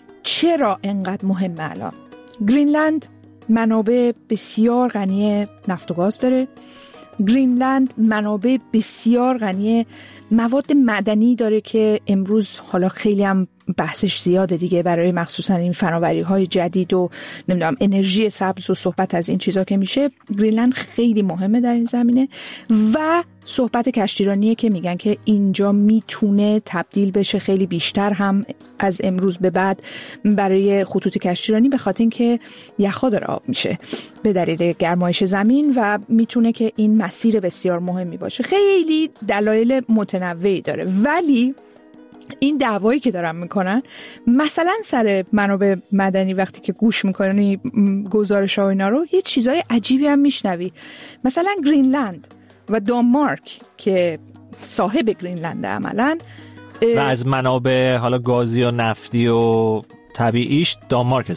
چرا انقدر مهمه الان؟ گرینلند منابع بسیار غنی نفت و گاز داره. گرینلند منابع بسیار غنی مواد معدنی داره که امروز حالا خیلی هم بحثش زیاده دیگه برای مخصوصا این فناوری‌های جدید و نمیدونم انرژی سبز و صحبت از این چیزا که میشه. گرینلند خیلی مهمه در این زمینه و صحبت کشتیرانیه که میگن که اینجا میتونه تبدیل بشه خیلی بیشتر هم از امروز به بعد برای خطوط کشتیرانی به خاطر اینکه یخا داره آب میشه به دلیل گرمایش زمین و میتونه که این مسیر بسیار مهمی باشه. خیلی دلایل متنوعی داره ولی این دعوایی که دارن میکنن مثلا سر منابع مدنی وقتی که گوش میکنی گزارش ها اینا رو یه چیزای عجیبی هم میشنوی. مثلا گرینلند و دانمارک که صاحب گرینلند عملاً و از منابع حالا گازی و نفتی و طبیعیش دانمارک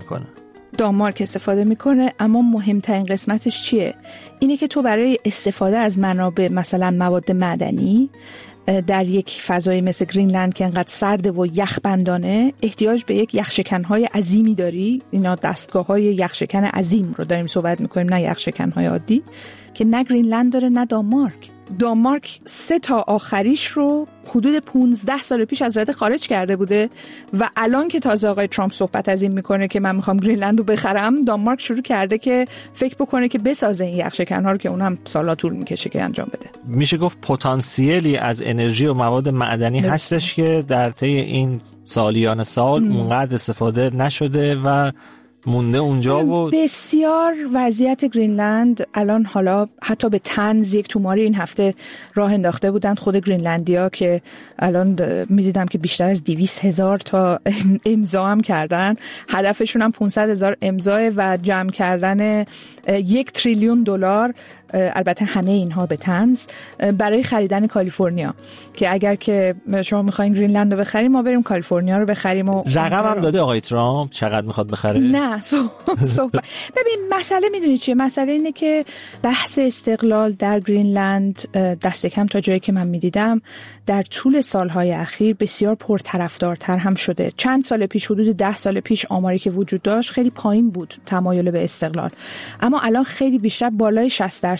استفاده میکنه. اما مهمترین قسمتش چیه؟ اینه که تو برای استفاده از منابع مثلا مواد معدنی در یک فضایی مثل گرینلند که انقدر سرده و یخبندانه احتیاج به یک یخشکن‌های عظیمی داری. اینا دستگاه‌های یخشکن عظیم رو داریم صحبت می‌کنیم، نه یخشکن‌های عادی که نه گرینلند داره نه دانمارک 3 تا آخریش رو حدود 15 سال پیش از رده خارج کرده بوده و الان که تازه آقای ترامپ صحبت از این میکنه که من میخوام گرینلند رو بخرم، دانمارک شروع کرده که فکر بکنه که بسازه این یخشکن‌ها رو که اونم سالا طول میکشه که انجام بده. میشه گفت پتانسیلی از انرژی و مواد معدنی هستش که در طی این سالیان سال اونقدر استفاده نشده و مونده اونجا و بسیار وضعیت گرینلند الان حالا حتی به طنز یک توماری این هفته راه انداخته بودند خود گرینلندیا که الان میدیدم که بیشتر از 200,000 تا امضا هم کردن. هدفشون هم 500,000 امضا و جمع کردن $1 تریلیون، البته همه اینها به طنز، برای خریدن کالیفرنیا که اگر که شما میخواین گرینلند رو بخریم ما بریم کالیفرنیا رو بخریم. و رقم هم داده آقای ترامپ چقدر میخواد بخره؟ نه ببین مسئله میدونی چیه؟ مسئله اینه که بحث استقلال در گرینلند دست کم تا جایی که من میدیدم در طول سالهای اخیر بسیار پرطرفدارتر هم شده. چند سال پیش، حدود 10 سال پیش، آماری که وجود داشت خیلی پایین بود تمایل به استقلال، اما الان خیلی بیشتر بالای 60%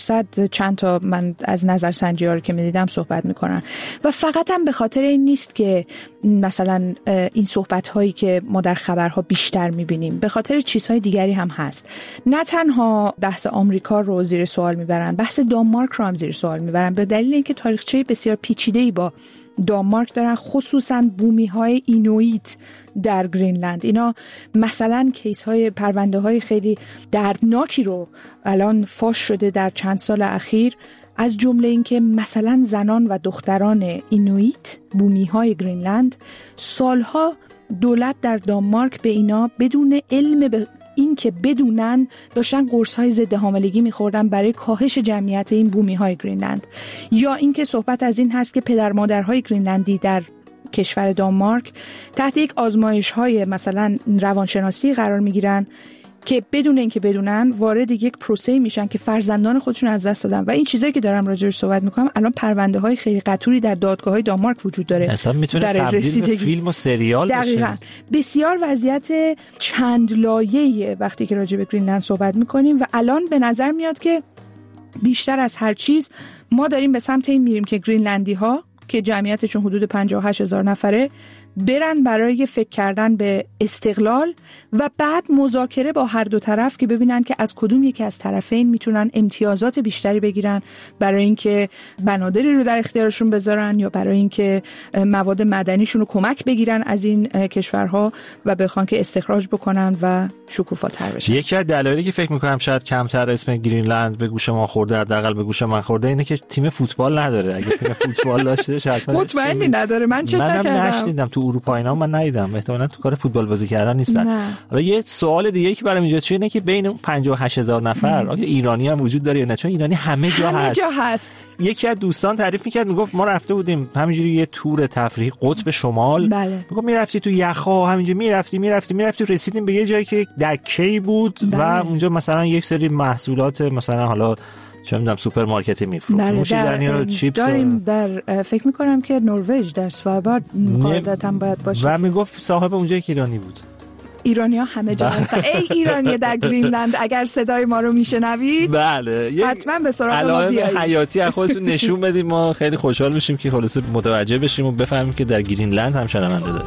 درصد چند تا من از نظرسنجی‌ها رو که می‌دیدم صحبت می‌کنن و فقط هم به خاطر این نیست که مثلا این صحبت‌هایی که ما در خبرها بیشتر می‌بینیم، به خاطر چیزهای دیگری هم هست. نه تنها بحث آمریکا رو زیر سوال می‌برن، بحث دانمارک رو هم زیر سوال می‌برن به دلیل اینکه تاریخچه بسیار پیچیده‌ای با دانمارک دارن، خصوصا بومی‌های اینویت در گرینلند. اینا مثلا کیس‌های پرونده‌های خیلی دردناکی رو الان فاش شده در چند سال اخیر، از جمله اینکه مثلا زنان و دختران اینویت بومی‌های گرینلند سالها دولت در دانمارک به اینا بدون علم این که بدونن داشتن قرص‌های ضد حاملگی می‌خوردن برای کاهش جمعیت این بومی‌های گرینلند، یا اینکه صحبت از این هست که پدر مادرهای گرینلندی در کشور دانمارک تحت یک آزمایش‌های مثلا روانشناسی قرار می‌گیرن که بدون اینکه بدونن وارد یک پروسه میشن که فرزندان خودشون از دست دادن. و این چیزایی که دارم راجعش صحبت میکنم الان پرونده‌های خیلی قطوری در دادگاه‌های دانمارک وجود داره. اصلا میتونه تبدیل به فیلم و سریال بشه. دقیقاً. بسیار وضعیت چند لایه‌ایه وقتی که راجع به گرینلند صحبت میکنیم و الان به نظر میاد که بیشتر از هر چیز ما داریم به سمت این میریم که گرینلندی‌ها که جمعیتشون حدود 58,000 نفره برن برای فکر کردن به استقلال و بعد مذاکره با هر دو طرف که ببینن که از کدوم یکی از طرفین میتونن امتیازات بیشتری بگیرن برای اینکه بنادری رو در اختیارشون بذارن یا برای اینکه مواد معدنیشون رو کمک بگیرن از این کشورها و بخوان که استخراج بکنن و شکوفاتر بشن. یکی از دلایلی که فکر میکنم شاید کمتر اسم گرینلند به گوش ما خورده، حداقل به گوش من خورده، اینه که تیم فوتبال نداره. اگه تیم فوتبال داشته شاید مطمئنی نداره. من چه نشنیدم تو اروپا اینا من ندیدم، احتمالاً تو کار فوتبال بازی کردن نیستن. حالا یه سوال دیگه که برام ایجاد شده اینه که بین اون 58,000 نفر آیا ایرانی هم وجود داره یا نه؟ چون ایرانی همه جا هست. یکی از دوستان تعریف می‌کرد، میگفت ما رفته بودیم همینجوری یه تور تفریحی قطب شمال. میگفت میرفتی تو یخا همینجوری میرفتی رسیدیم به یه جایی که دکه‌ای بود و اونجا مثلا یک سری محصولات مثلا حالا چه می‌دونم سوپرمارکتی می‌فروخت، نوشیدنی و چیپس داریم در فکر می‌کنم که نروژ در سوالبارد قاعدتاً باید باشه. و میگفت صاحب اونجا یک ایرانی بود. ایرانی‌ها همه جا هستن. ای ایرانی در گرینلند اگر صدای ما رو میشنوید بله حتما به سراغ ما بیایید. علائم حیاتی از خودتون نشون بدید، ما خیلی خوشحال میشیم که خلاص متوجه بشیم و بفهمیم که در گرینلند هم شنونده داره.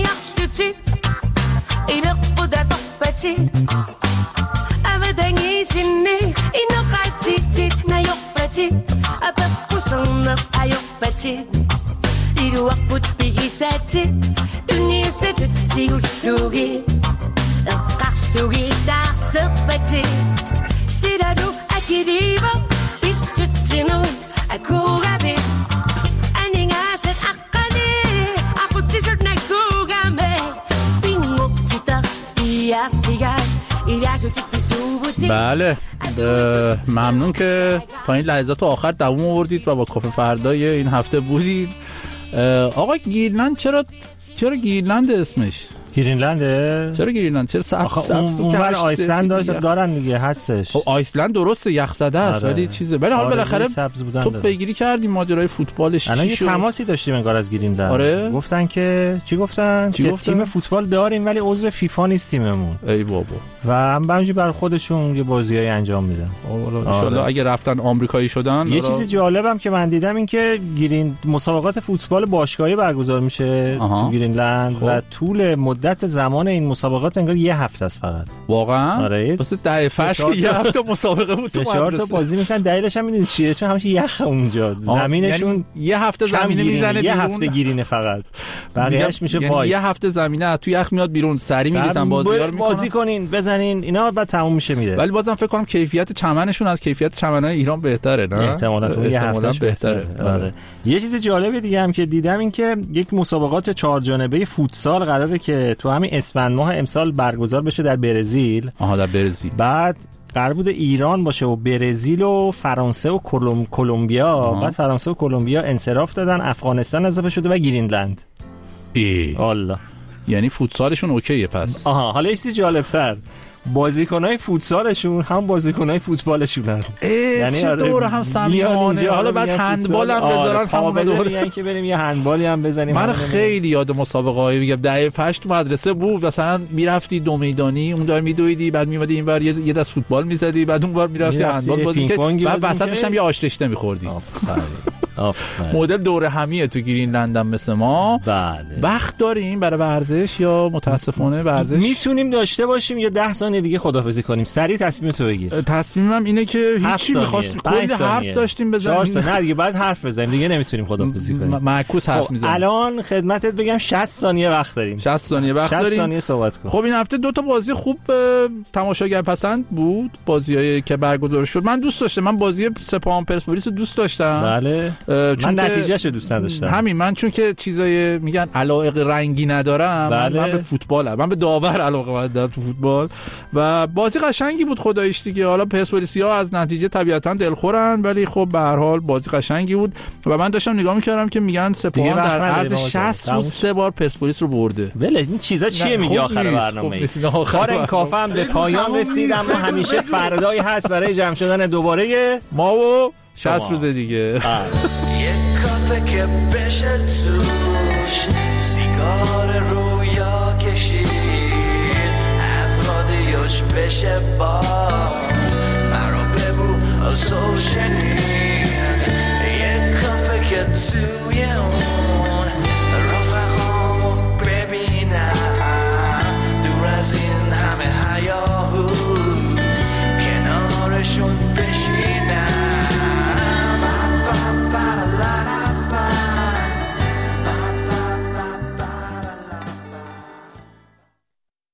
بله ممنون که تا این لحظات آخر دوام آوردید و با کافه فردای این هفته بودید. آقا گرینلند چرا گرینلند اسمش؟ گرینلنده؟ چرا گرینلند؟ چرا سبز اونور آیسلند دارن دیگه هستش. خب آیسلند درسته یخزده است ولی چیزه. ولی حالا بالاخره تو پیگیری کردیم ماجرای فوتبالش. الان یه تماسی داشتیم انگار از گرینلند. گفتن که چی گفتن؟ تیم فوتبال داریم ولی عضو فیفا نیست تیممون. ای بابا. و همینجوری برای خودشون یه بازیایی انجام میدن. ان شاءالله اگه رفتن آمریکایی شدن. یه چیز جالبم که من دیدم این که مسابقات فوتبال باشگاهی برگزار میشه تو گرینلند و طول مدت زمان این مسابقات انگار یه هفته است فقط. واقعا؟ آره. واسه فصل یه هفته مسابقه بود تو 4 تا بازی میکنن. دلیلش هم میدونی چیه؟ چون همیشه یخ اونجا. زمینشون یعنی یه هفته زمینه میزنه یه هفته گیرینه فقط. بقیه‌اش میشه یعنی وای. یه هفته زمینه تو یخ میاد بیرون، سری میریزن بازی‌ها رو بازی کنین بزنین اینا بعد تموم میشه میره. ولی بازم فکر کنم کیفیت چمنشون از کیفیت چمن‌های ایران بهتره، نه؟ احتمالاً یه هفته بهتره. آره. یه چیز جالب دیگه هم که دیدم این که یک مسابقات 4 جانبه فوتسال قراره که تو همین اسفند ماه امسال برگزار بشه در برزیل. در برزیل. بعد قرار بود ایران باشه و برزیل و فرانسه و کلمبیا. بعد فرانسه و کلمبیا انصراف دادن، افغانستان اضافه شده و گرینلند. الله. یعنی فوتسالشون اوکیه پس. آها حالا چیزی جالب‌تر، بازیکنای فوتسالشون هم بازیکنای فوتبالشونن، یعنی چه دوره هم صمیمانه. حالا بعد هندبال هم بذارن، همون دوره میگن که بریم یه هندبالی هم بزنیم. من خیلی یاد مسابقه‌ای میگم دهه 8 تو مدرسه بود، مثلا میرفتی دو میدانی اون دار میدویدی، بعد میومدی اینور یه دست فوتبال میزدی، بعد اونور میرفتی هندبال بازی کردی، بعد وسطش هم یه آش رشته می‌خوردی. مدل دوره همیه تو گرینلند هم مثل ما. بله. وقت داریم برای ورزش یا متاسفانه ورزش میتونیم داشته باشیم یا 10 ثانیه دیگه خداحافظی کنیم؟ سریع تصمیم تو بگیر. تصمیمم اینه که هیچی می‌خواستیم کلی حرف داشتیم بزنیم. نه دیگه بعد حرف بزنیم دیگه، نمیتونیم خداحافظی کنیم. معکوس حرف میزنیم. الان خدمتت بگم 60 ثانیه وقت داریم. 60 ثانیه وقت داریم. 60 ثانیه صحبت کن. خب این هفته 2 تا بازی خوب تماشاگر پسند بود، بازیایی که برگزار شد. من دوست داشتم، من بازی سپاهان پرسپولیس رو دوست داشتم. بله. من نتیجهشو دوست نداشتم. همین، من چون که چیزای میگن علاقه رنگی ندارم. بله. من به فوتبالم، من به داور علاقه دارم تو فوتبال و بازی قشنگی بود خداییش دیگه. حالا پرسپولیسیا از نتیجه طبیعتا دلخورن، ولی خب به هر حال بازی قشنگی بود و من داشتم نگاه می‌کردم که میگن سپاهان در عرض 60 روز 3 بار پرسپولیس رو برده. ول این چیزا چیه میگه آخر برنامه؟ کار این کافه هم به پایان رسید، اما همیشه فردایی هست برای جمع شدن دوباره ما و 60 روز دیگه. یه کافه که بشه توش سیگار رویا کشید، از رادیوش بشه باز مرا ببو از شنید.